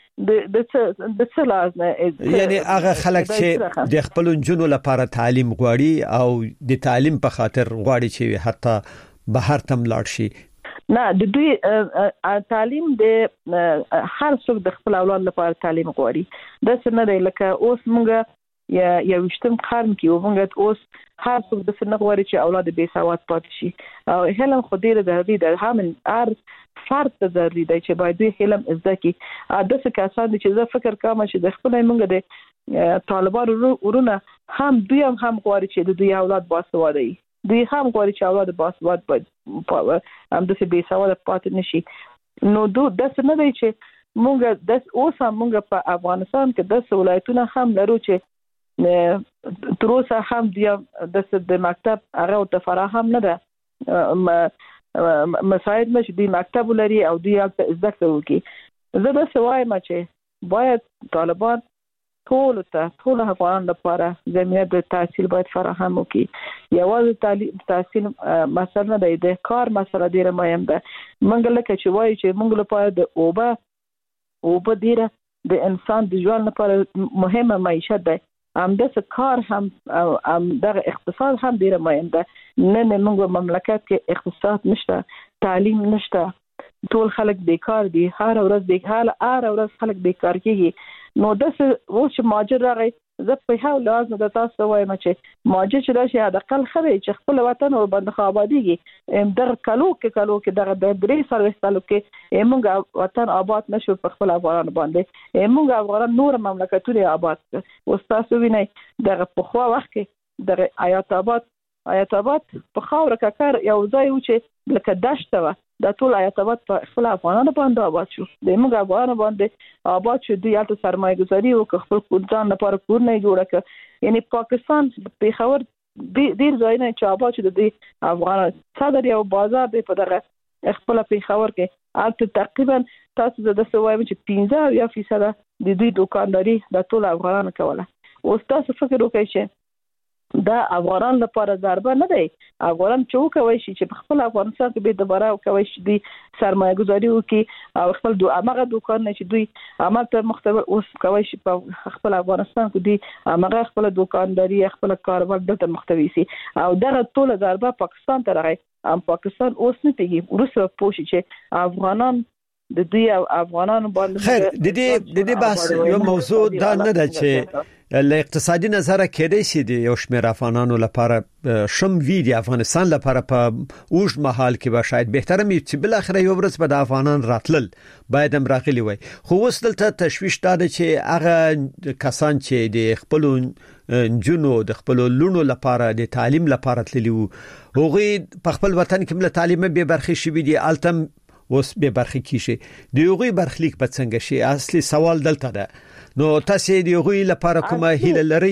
د څه لازمه
یعنی هغه خلک چې د خپل جنونو لپاره تعلیم غواړي او د تعلیم په خاطر غواړي چې حتی بهر تم لاړ شي
نه د دوی تعلیم د هر څوک د خپل اولاد لپاره تعلیم غواړي د څه نه دی لکه اوس موږ یا وشتم قرن کې ومنګت اوس هر څوک د څه نه غواړي چې اولاد به سواد پاتې شي او هلم خو ډیره ضروري ده هم هر فرد ته ضروري دی چې باید دوی علم زده کړي د څه کسان چې زه فکر کوم چې د خپل موږ د طالبانو ورونه هم دوی هم غواړي چې د دوی اولاد باسواده وي دوی هم غواړي چې اولاد باسواده باید هم د څه به سواد پاتې نشي نو د څه نه دی چې موږ د اوس هم موږ په افغانستان کې د ولایتونو هم لرو چې تر اوسه هم د مکتب هغه ته فراهم نه ده مساعد نشي د مکتب لري او دوی هلته زده کوي زه د سوایم چې باید طالبان ټول افغان لپاره زمینه د تحصیل باید فراهم وکړي یوازې تحصیل مسله نه ده کار مسله ډیره مهمه ده موږ لکه چې وایي چې موږ لپاره د اوبه ډیره د انسان د ژوند لپاره مهمه معیشت ده همداسې کار هم دغه اقتصاد هم ډیره مهم ده نه موږ مملکت کې اقتصاد نشته تعلیم نشته ټول خلک بیکار دي هر ورځ خلک بیکار کیږي نو داسې و چې مهاجر راغی زه په هغه لازم د تاسو وایم چې مهاجر چې راشي د اقل خبرې چې خپل وطن او باندې آبادیږي دغه کالو کې دغه د درې سرویس کالو کې موږ وطن آباد نشو په خپل افغانان باندې موږ افغانان نور مملکتونه آباد او تاسو وینئ دغه په خوا وخت کې د آیات آباد په خاور ککر یو ځای و چې لکه دشت و د ټول آیات آباد په خپل افغانانو باندې آباد شو د موږ افغانانو باندې آباد شو دی البته سرمایه گذاري او خپل ځان لپاره کور نه جوړ کړ یعنی پاکستان په خبر ډیر ځایونه چې آباد شو د افغان صدر یو بازار دی په دغه خپل په خبر کې البته تقریبا تاسو د سوای چې 15% د دوی دکانداري د ټول افغانانو کوله او تاسو فکر وکړئ چې دا افغانان لپاره ضربه نه دی افغانان چې کوي چې په خپل افغانستان کې به دوباره کوي چې دوی سرمایه گذاري وکړي او خپل هغه دکان نه چې دوی عمل ته مختبر اوس کوي چې په خپل افغانستان کې دوی هغه خپل دکانداري خپل کاروبار دلته مختوي سي او دغه ټول ضربه پاکستان ته راغی پاکستان اوس نه پیږي روسو پوښي چې افغانان د دوی افغانانو باندې
خیر د دې بحث یو موضوع دا نه ده چې له اقتصادي نظره کېدای شي د یو شمېر افغانانو لپاره شم وی دی افغانستان لپاره په اوږد مهال کې به شاید بهتره وي چې بل اخر یو ورځ به د افغانان راتلل باید هم راغلي وي خو اوس دلته تشویش ده چې هغه کسان چې د خپل جنو د خپل لونو لپاره د تعلیم لپاره تللی وو هغه په خپل وطن کې مل تعلیم به برخه شي دي التم اوس به برخه کیږي د یوغي برخلیک په څنګه شي اصلي سوال دلته ده نو تاسو د یوغي لپاره کومه هیله لري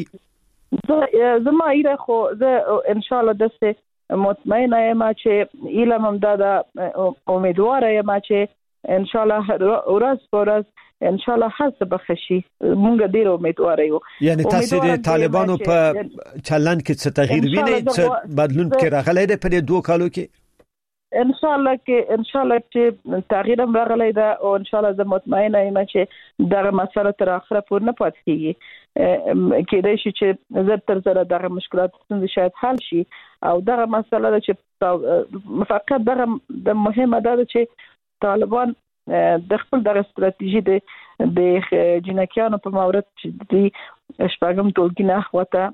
زما ایره خو زه ان شاء الله دسته مطمئنه یم چې علم هم دا امیدواره یم چې ان شاء الله ورځ ان شاء الله هڅه بخشي مونږ ډیر امیدواره یو
یعنی تاسو د طالبانو په چلند کې څه تغییر وینئ څه بدلون کې راغلی دی په 2 کالو کې
ان شاء الله چې تغییر هم راغلی دا او ان شاء الله زه مطمئنه یم چې دا مسله تر اخره پورې نه پاتې کیږي کېدای شي چې زر تر زر دغه مشکلات څنګه شاید حل شي او دغه مسله چې فقط دغه د مهمه ده چې طالبان د خپل دغه ستراتیژي د جنکیانو په مورد چې د شپږم ټولګي نه وته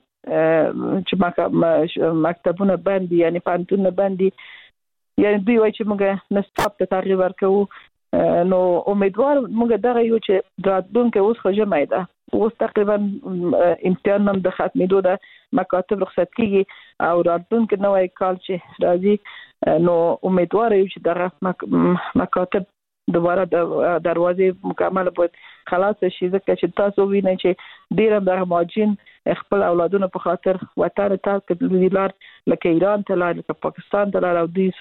چې مکتبونه باندې یعنی پانتونه باندې یعنی دوی وایي چې موږ نصاب ته تغییر ورکوو نو امیدوار موږ دغه یو چې راتلونکي اوس خو جمعه ده اوس تقریبا امتحان هم د ختمېدو ده مکاتب رخصت کیږي او راتلونکي نوې کال چې راځي نو امیدوار یو چې دغه مکاتب دوباره دروازې مکمل باید خلاص شي ځکه چې تاسو وینئ چې ډیر د مهاجرین خپل اولادونو په خاطر وطن ته کډلار لکه ایران ته لاړ لکه پاکستان ته لاړ او دوی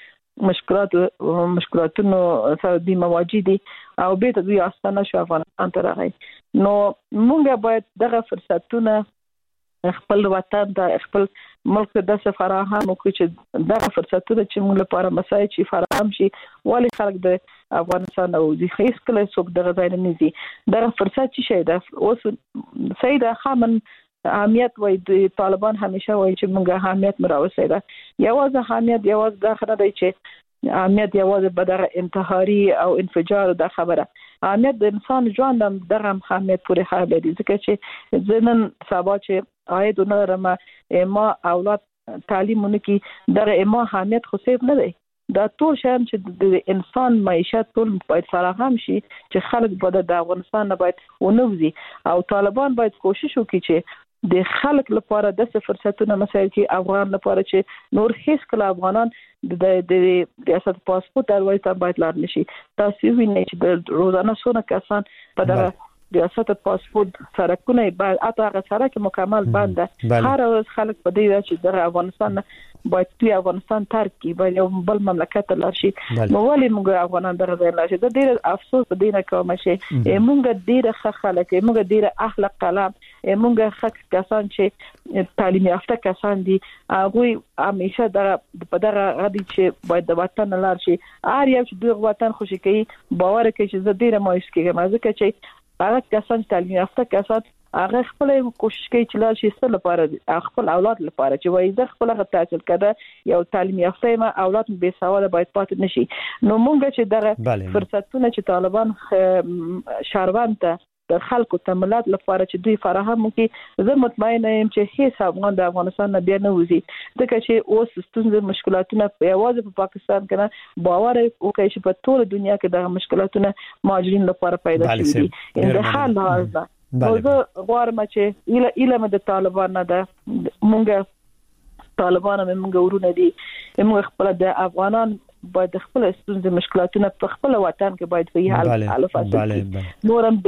سره مشکلاتونو سره د مواجه دي او به ته دوی استانه شو افغانستان ته راغی نو موږ باید دغه فرصتونه خپل وطن ته خپل ملک د فراهم او چې دغه فرصتونه چې موږ لپاره مساعد شي فراهم شي ولی خلک د افغانستان او د هیڅ کله څوک دغه ځای نه نيزي دغه فرصت چې شي دا اوس سید خامن اهمیت وای د طالبان همیشه وای چې موږ اهمیت مراوسه ده یوازې اهمیت یوازې داخله دی چې اهمیت یوازې به دغه انتحاري او انفجار د خبره اهمیت د انسان ژوند هم دغه اهمیت پورې حاله دي ځکه چې زنن سبا چې آید نورما ما اولاد تعلیم ونکي دغه ما اهمیت خو سیب نه دی دا ټول شان چې د انسان معیشت ټول باید فراهم شي چې خلک به د افغانستان نه باید ونوزي او طالبان باید کوشش وکړي چې د خلک لپاره د فرصتونو مسایل کې افغان لپاره چې نور هیڅ کله افغانان د ریاست پاسپورت دروازه ته باید لاړ نشي تاسو وینئ چې د روزانه څونه کسان په دغه ریاست پاسپورت سرکونه باید اته هغه سرک مکمل بند هر ورځ خلک په دې چې د افغانستان باید توی افغانستان ترک کی باید یو بل مملکت لارشي نو ولې موږ افغانان دغه ځای لارشي د ډیر افسوس په دې نه کوم چې موږ ډیر خلک موږ ډیر اهل قلم موږ خلک کسان چې تعلیم یافته کسان دي هغه همیشه په دغه غدي چې باید د وطن لارشي هر یو چې دوی وطن خوشي کوي باور کوي چې زه ډیر مایوس کېږم ځکه چې هغه کسان تعلیم یافته کسان هغه خپل کوشش کوي چې لار شي ستل لپاره خپل اولاد لپاره چې وایي زه خپل هغه تحصیل کړه یو تعلیم یافته ما اولاد به سواله باید پاتې نشي نو مونږ چې دغه فرصتونه چې طالبان شهروند ته د خلکو ته ملت لپاره چې دوی فراهم وکړي زه مطمئنه یم چې هیڅ افغان د افغانستان نه بیا نه وځي ځکه چې اوس ستونزې مشکلاتونه یوازې په پاکستان کې نه باور وکړي چې په ټول دنیا کې د مشکلاتونه مهاجرین لپاره پیدا شي د حال لحاظ نو زه غواړم چې علم د طالبان نه ده مونږ طالبان موږ ورونه دي موږ خپل د افغانان باید خپل ستونزې مشکلاتونه په خپل وطن کې باید په حل فاصله نورم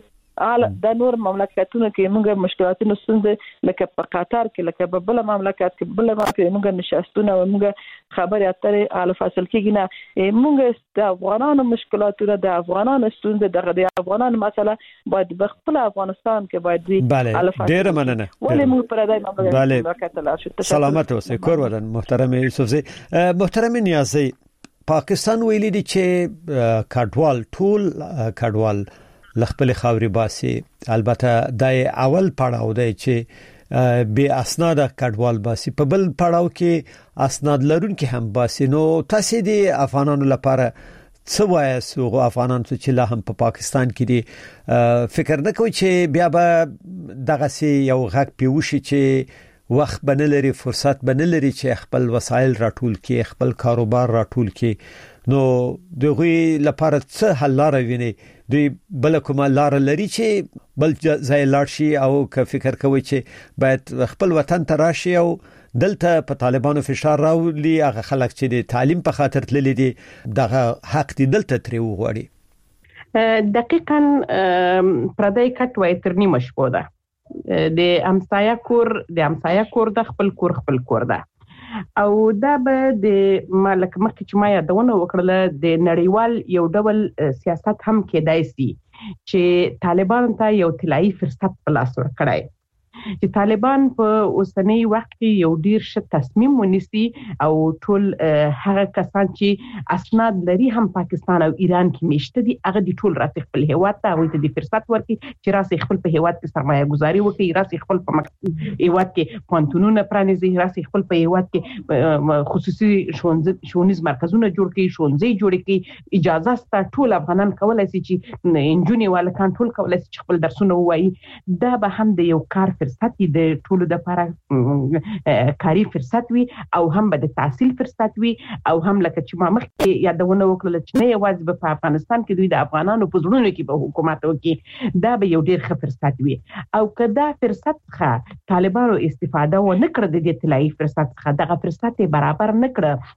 د نور مملکتونو کې موږ مشکلاتونه ستونزې لکه په قطر کې لکه په بل مملکت کې بل مملکت موږ نشستونه او موږ خبرې اترې حل فاصله کې نه موږ د افغانانو مشکلاتونه د افغانانو ستونزې د افغانانو مسله باید په خپل افغانستان کې باید حل فاصله ډیر مننه ولې موږ پر دای مملکت لا
سلامت اوسئ کور ودان محترم یوسفزی محترم نیازی پاکستان ویلي دي چې کډوال ټول کډوال لخپل خاوري باسي البته د اول پړاو دی چې به اسناد کډوال باسي په بل پړاو کې اسناد لرونکي هم باسي نو تاسو دي افغانانو لپاره څه وایي سو افغانان چې لا هم په پاکستان کې دي فکر نه کوي چې بیا به دغه سي یو غږ پیوشي چې وخت بنلري فرصت بنلري چې خپل وسایل راټول کړي خپل کاروبار راټول کړي نو دغه لپاره څه حل لري ویني دوی بل کومه لار لري چې بل ځای لاړ شي او که فکر کوي چې باید خپل وطن ته راشي او دلته په طالبانو فشار راولي هغه خلک چې د تعلیم په خاطر تللي دي دغه حق دي دلته تری وغوړي
دقیقاً پردای کټ وای تر نیمه شپه ده د امسایا کور د خپل کور ده او دا به د مالک مخکې چې ما یادونه وکړله د نړیوال یو ډول سیاست هم کېدای شي چې طالبان ته یو طلایی فرصت په لاس ورکړي چې طالبان په اوسنۍ وخت کې یو ډیر ښه تصمیم ونیسي او ټول هغه کسان چې اسناد لري هم پاکستان او ایران کې میشته دي هغه د ټول راسي خپل هیواد ته او د فرصت ورکړي چې راسي خپل په هیواد کې سرمایه گذاري وکړي راسي خپل په هیواد کې پانتونونه پرانیزي راسي خپل په هیواد کې خصوصي ښوونیز مرکزونه جوړ کړي ښوونځي جوړ کړي اجازه ست ټول افغانان کولای شي چې انجونی والا کنټرول کولای شي خپل درسونه وایي دا به هم د یو کار فرصت د ټول د لپاره کاری فرصت وي او هم به د تحصیل فرصت وي او هم لکه چې ما مخکې یادونه وکړه چې نه یوازې په افغانستان کې دوی د افغانانو په زړونو کې به حکومت وکړي دا به یو ډیر ښه فرصت وي او کدا فرصت څخه طالبانو استفاده و نه کړ د دې طلایي فرصت څخه دغه فرصت برابر نه کړ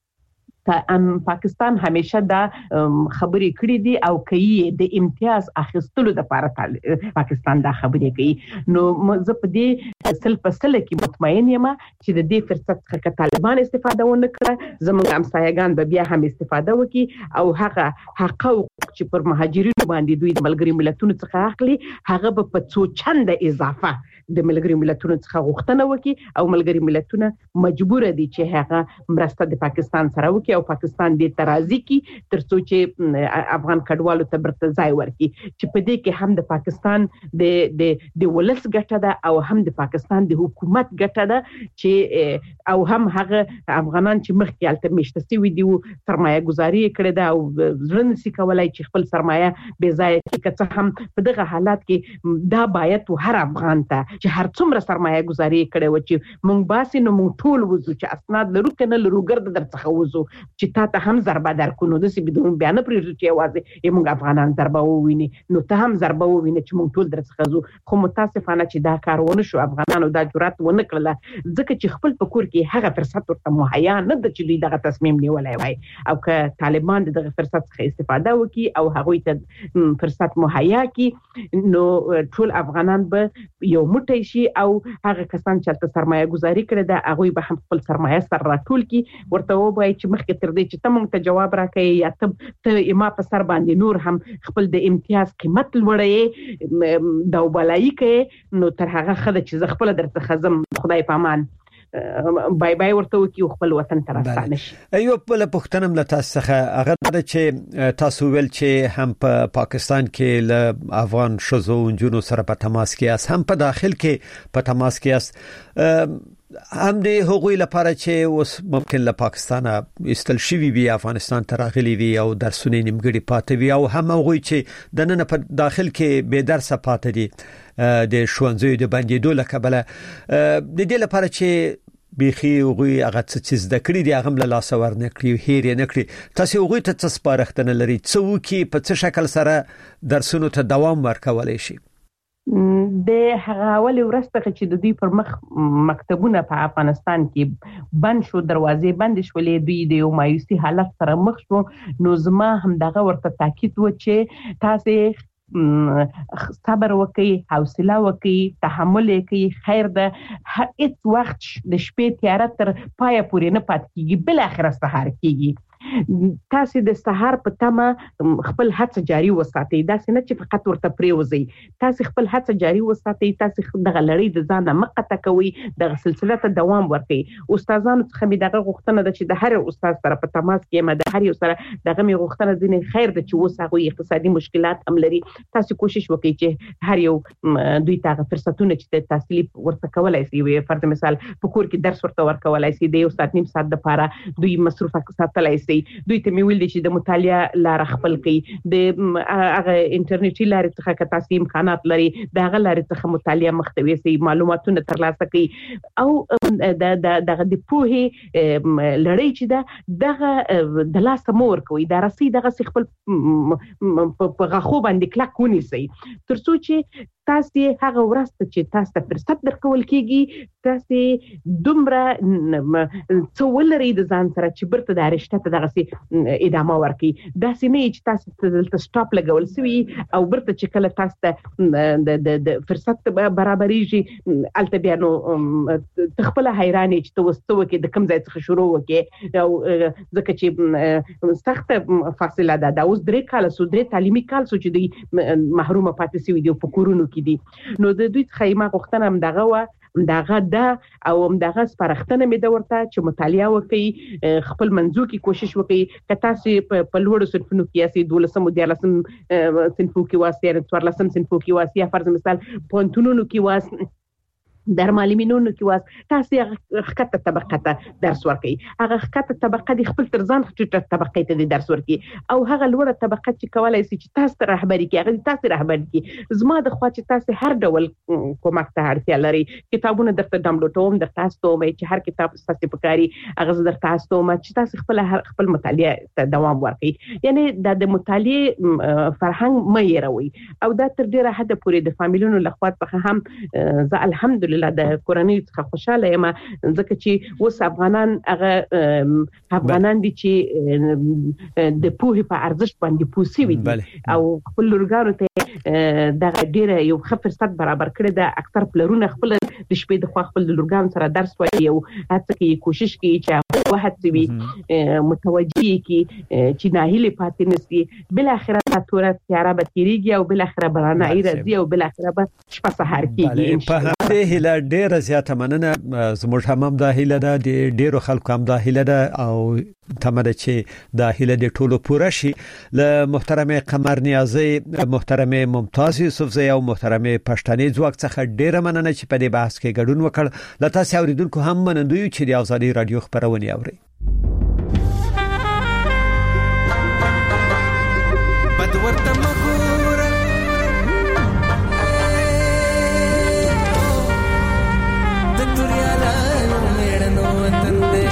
پاکستان همیشه دا خبرې کړې دي او کوي د امتیاز اخیستلو لپاره پاکستان دا خبرې کوي نو زه په دې سل په سل کې مطمئن یم چې د دې فرصت څخه طالبان استفاده ونه کړه زموږ همسایگان به بیا هم استفاده وکړي او هغه حقوق چې پر مهاجرینو باندې دوی د ملګری ملتونو څخه اخلي هغه به په څو چنده اضافه د ملګری ملتونو څخه غوښتنه وکړي او ملګری ملتونه مجبور دي چې هغه مرسته د پاکستان سره وکړي او پاکستان دې ترازی کې ترڅو چې افغان کډوالو ته برته ځای ورکړي چې په دې کې هم د پاکستان د ولس ګټه ده او هم د پاکستان د حکومت ګټه ده چې او هم هغه افغانان چې مخکې الته میشته سوي دي سرمایه گذاري کړې ده او ځلن سي کولای چې خپل سرمایه بې ځای کړي هم په دغه حالات کې دا باید هر افغان ته چې هر څومره سرمایه گذاري کړي و چې مونږ باسي نو مونږ ټول وځو چې اسناد لرو کنه لرو ګرد در څخه وځو چې تا ته هم ضربه درکونو د سی بدون بیان پرې چې आवाज موږ افغانان ضربه وویني نو ته هم ضربه وویني چې موږ ټول درڅخه زو خو متاسفانه چې دا کارونه شو افغانانو دا جرأت ونه کړل ځکه چې خپل پکور کې هغه فرصت ورته مهیا نه د چې دوی دغه تصمیم نیولای وای او که طالبان دغه فرصت څخه استفاده وکړي او هغه ته فرصت مهیا کړي نو ټول افغانان به یو موټی شي او هغه کسان چې سرمایه گذاري کړي دا هغه به هم خپل سرمایه سره راټول کړي ورته وایي چې مخکې تر دې چې ته مونږ ته جواب راکړې یا ته ما په سر باندې نور هم خپل د امتیاز قیمت لوړې دا وبلای کې نو تر هغه خدای چې خپل درته خزم خدای پامان بای بای ورته وکي خپل وطن ته راستانه شي
ایو په پښتنم له تاسو څخه هغه چې تاسو ویل چې هم په پاکستان کې له افغان شزو جنونو سره په تماس کې اس هم په داخل کې په تماس کې اس هم د حقوقي لپاره چې اوس ممکن له پاکستان استل شوی وي افغانستان ته راغلي وي او درسونه نیمګړي پاتې وي او هم هغه چې د نن په داخل کې به درس پاتې دي د شوونځي د بندیدو لکبله د دې لپاره چې بيخي وغوي هغه څه زده کړی دی هغه له لاس ور نه کړی هیر نه کړی تاسو وغوي ته څه سپارښتنه لري څو کې په څه شکل سره درسونو ته دوام ورکولای شي
د هغه اول ورسته چې د دوی پر مخ مکتبونه په افغانستان کې بند شو دروازې بند شولې دوی د یو مایوسي حالت سره مخ شو نو زما هم دغه ورته تاکید و چې تاسو صبر وکي حوصله وکي تحمل وکي خیر ده هیڅ وخت د شپې تیار تر پای پورې نه پات کیږي بل اخر سحر کیږي تاسو د سحر په تمه خپل هڅه جاري وساتئ دا څنګه چې فقط ورته پریوزي تاسو خپل هڅه جاري وساتئ تاسو دغه لړۍ د ځان مقطع کوي دغه سلسله ته دوام ورکړئ استادانو څخه می دغه غوښتنه ده چې د هر استاد سره په تماس کې مده هر یو سره دغه می غوښتنه دي خیر ده چې وسغه اقتصادي مشکلات هم لري تاسو کوشش وکړئ چې هر یو دوی ته فرصتونه چې تحصیلي ورته کولای شي وي فرض مثال په کور کې درس ورته ورکولای شي د یو ساعت نیم ساعت لپاره دوی مصرفه ساتلای شي دوی ته می ویل دي چې د مطالعه لار خپل کوي د هغه انټرنیټي لارې څخه که تاسو امکانات لري د هغه لارې څخه مطالعه مختوي سي معلوماتونه ترلاسه کوي او د پوهې لړۍ چې دغه د لاس مور کوي دا راسي دغه خپل په غاخو باندې کلک ونیسي ترڅو چې تاسو هغه ورسته چې تاسو ته فرصت درکول کیږي تاسو دومره څولري د ځان سره چې برته د رشته ته دغه ادامه ورکي دا سمې چې تاسو ته سټاپ لګول سوي او برته چې کله تاسو ته د فرصت برابرېږي الته بیا نو تخپل حیرانې چې توسته کې د کم ځای څخه شروع وکي او ځکه چې سخت فاصله ده دا اوس 3 کال سو 3 تعلیمي کال سو چې د محرومه پاتې سوي دي په کورونو کې دي. نو د دوی څخه ما غوښتنه هم دغه او هم دغه سپارښتنه مې د ورته چې مطالعه وکړي، خپل منځو کې کوشش وکړي که تاسو په لوړو صنفونو کې یاسي 12 او 14 صنفو کې واسي 14 صنفو کې واسي فرض مثال پونتونونو کې واسي در معلمینونو کې واس تاسو حقیقت طبقه ته درس ورکړي، هغه حقیقت طبقه د خپل ترځان ټیټه طبقه ته درس ورکړي او هغه لوړه طبقه چې کولای شي چې تاسو رهبری کوي هغه تاسو رهبری کوي. زما د خوا چې تاسو هر ډول کومک ته اړتیا لري، کتابونه درته ډاونلوډوم، درته تاسو چې هر کتاب تاسو پکاري هغه درته تاسو چې تاسو خپل مطالعه ته دوام ورکړي. یعنی د مطالعه فرهنګ مې راوي او دا تر ډیره حد پورې د فامیلونو لخوا څخه هم زه الحمدلله د کورنۍ څخه خوشاله یم، ځکه چې اوس افغانان دي چې د پوهې په ارزښت باندې پوسي وي او خپل لورګانو ته د ډیره یو ښه فرصت برابر کړی د اکثر پلرونه خپل د شپې د خپل لورګانو سره درس وایي او هڅه کوي کوشش کوي چې وهڅوي متوجي کی چې ناهیله پاتې نشي. بل اخره تور تیاره به تیریږي او بل اخره برانه راځي او بل اخره به شپه سحر کیږي.
په دې هله ډیره زیاته مننه، زموږ هم د هله د ډیرو خلکو هم د هله ده او تمره چې د هله د ټولو پوره شي. له محترمه قمر نیازی، محترمه ممتاز یوسفزی او محترمه پښتني ځواک څخه ډیره مننه چې په دې بحث کې ګډون وکړ. له تاسو اوریدونکو هم منندوی چې د ازادي رادیو خبرونه اوري.
بدورته مګور د دنیا له میړنو وطن دې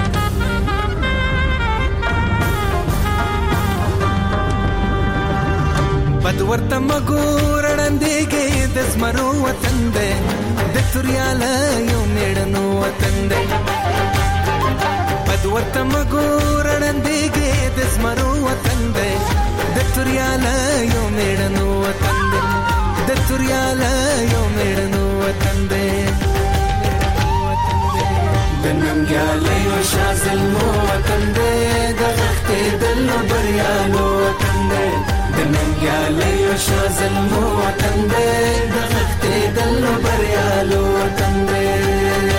بدورته مګور وړاندېږي د زمرو وطن دې د دنیا له میړنو وطن دې بدورته مګور وړاندېږي د زمرو وطن دې د تریاله یو میړنو وطن دې د تریاله یو میړنو وطن دې د ننګیاله یو شازلمو وطن دې د غختې دلو بریالو وطن دې د ننګیاله یو شازلمو وطن دې د غختې دلو بریالو وطن دې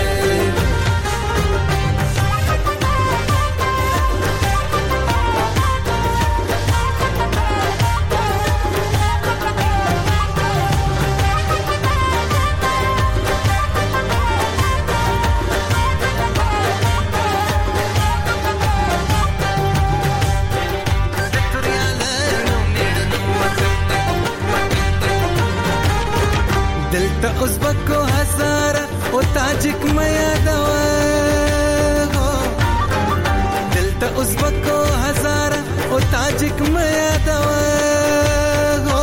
ازبکو هزاره او تاجک میا دوا دلته ازبکو هزاره او تاجک میا دوا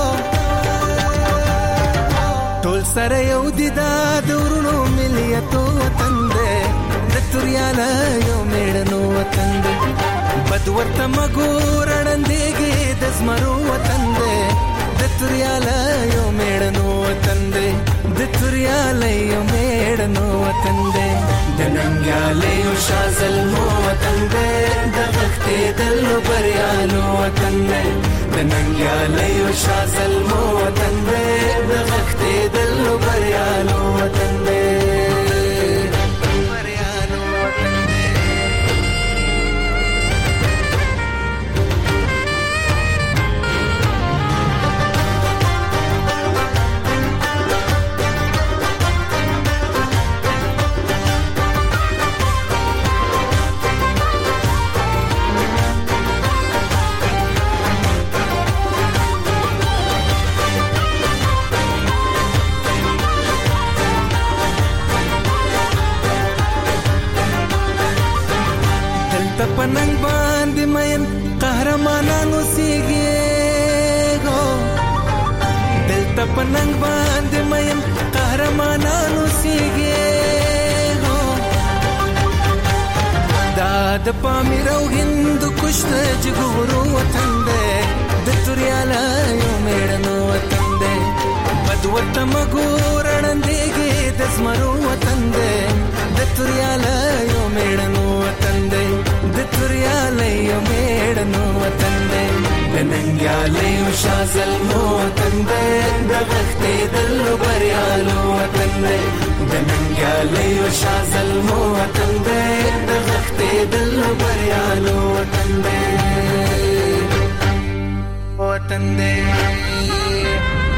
ټول سره یو دي دا دورونو مليتو وطن دې د تریاله یو میړنو وطن دې بدورته مګور وړاندېږي د زمرو وطن دې د تریاله یو میړنو وطن دې د تریاله یو میړنو وطن دې د ننګیاله یو شازلمو وطن دې د غختې دلو بریالو وطن دې د ننګیاله یو شازلمو وطن دې د غختې دلو بریالو وطن دې پننګ باندې مین قهرمانانو سیږي دلته پننګ باندې مین قهرمانانو سیږي دا د پامیر او هند کشت جګورو وطن دې د تریاله یو میړنو وطن دې بدورته مګور وړاندېږي د زمرو وطن دې د تریاله یو میړنو وطن دې د تریاله یو میړنو وطن دې د ننګیالي او شازل مو وطن دې د غختې دل بریالو وطن دې د ننګیالي او شازل مو وطن دې د غختې دل بریالو وطن دې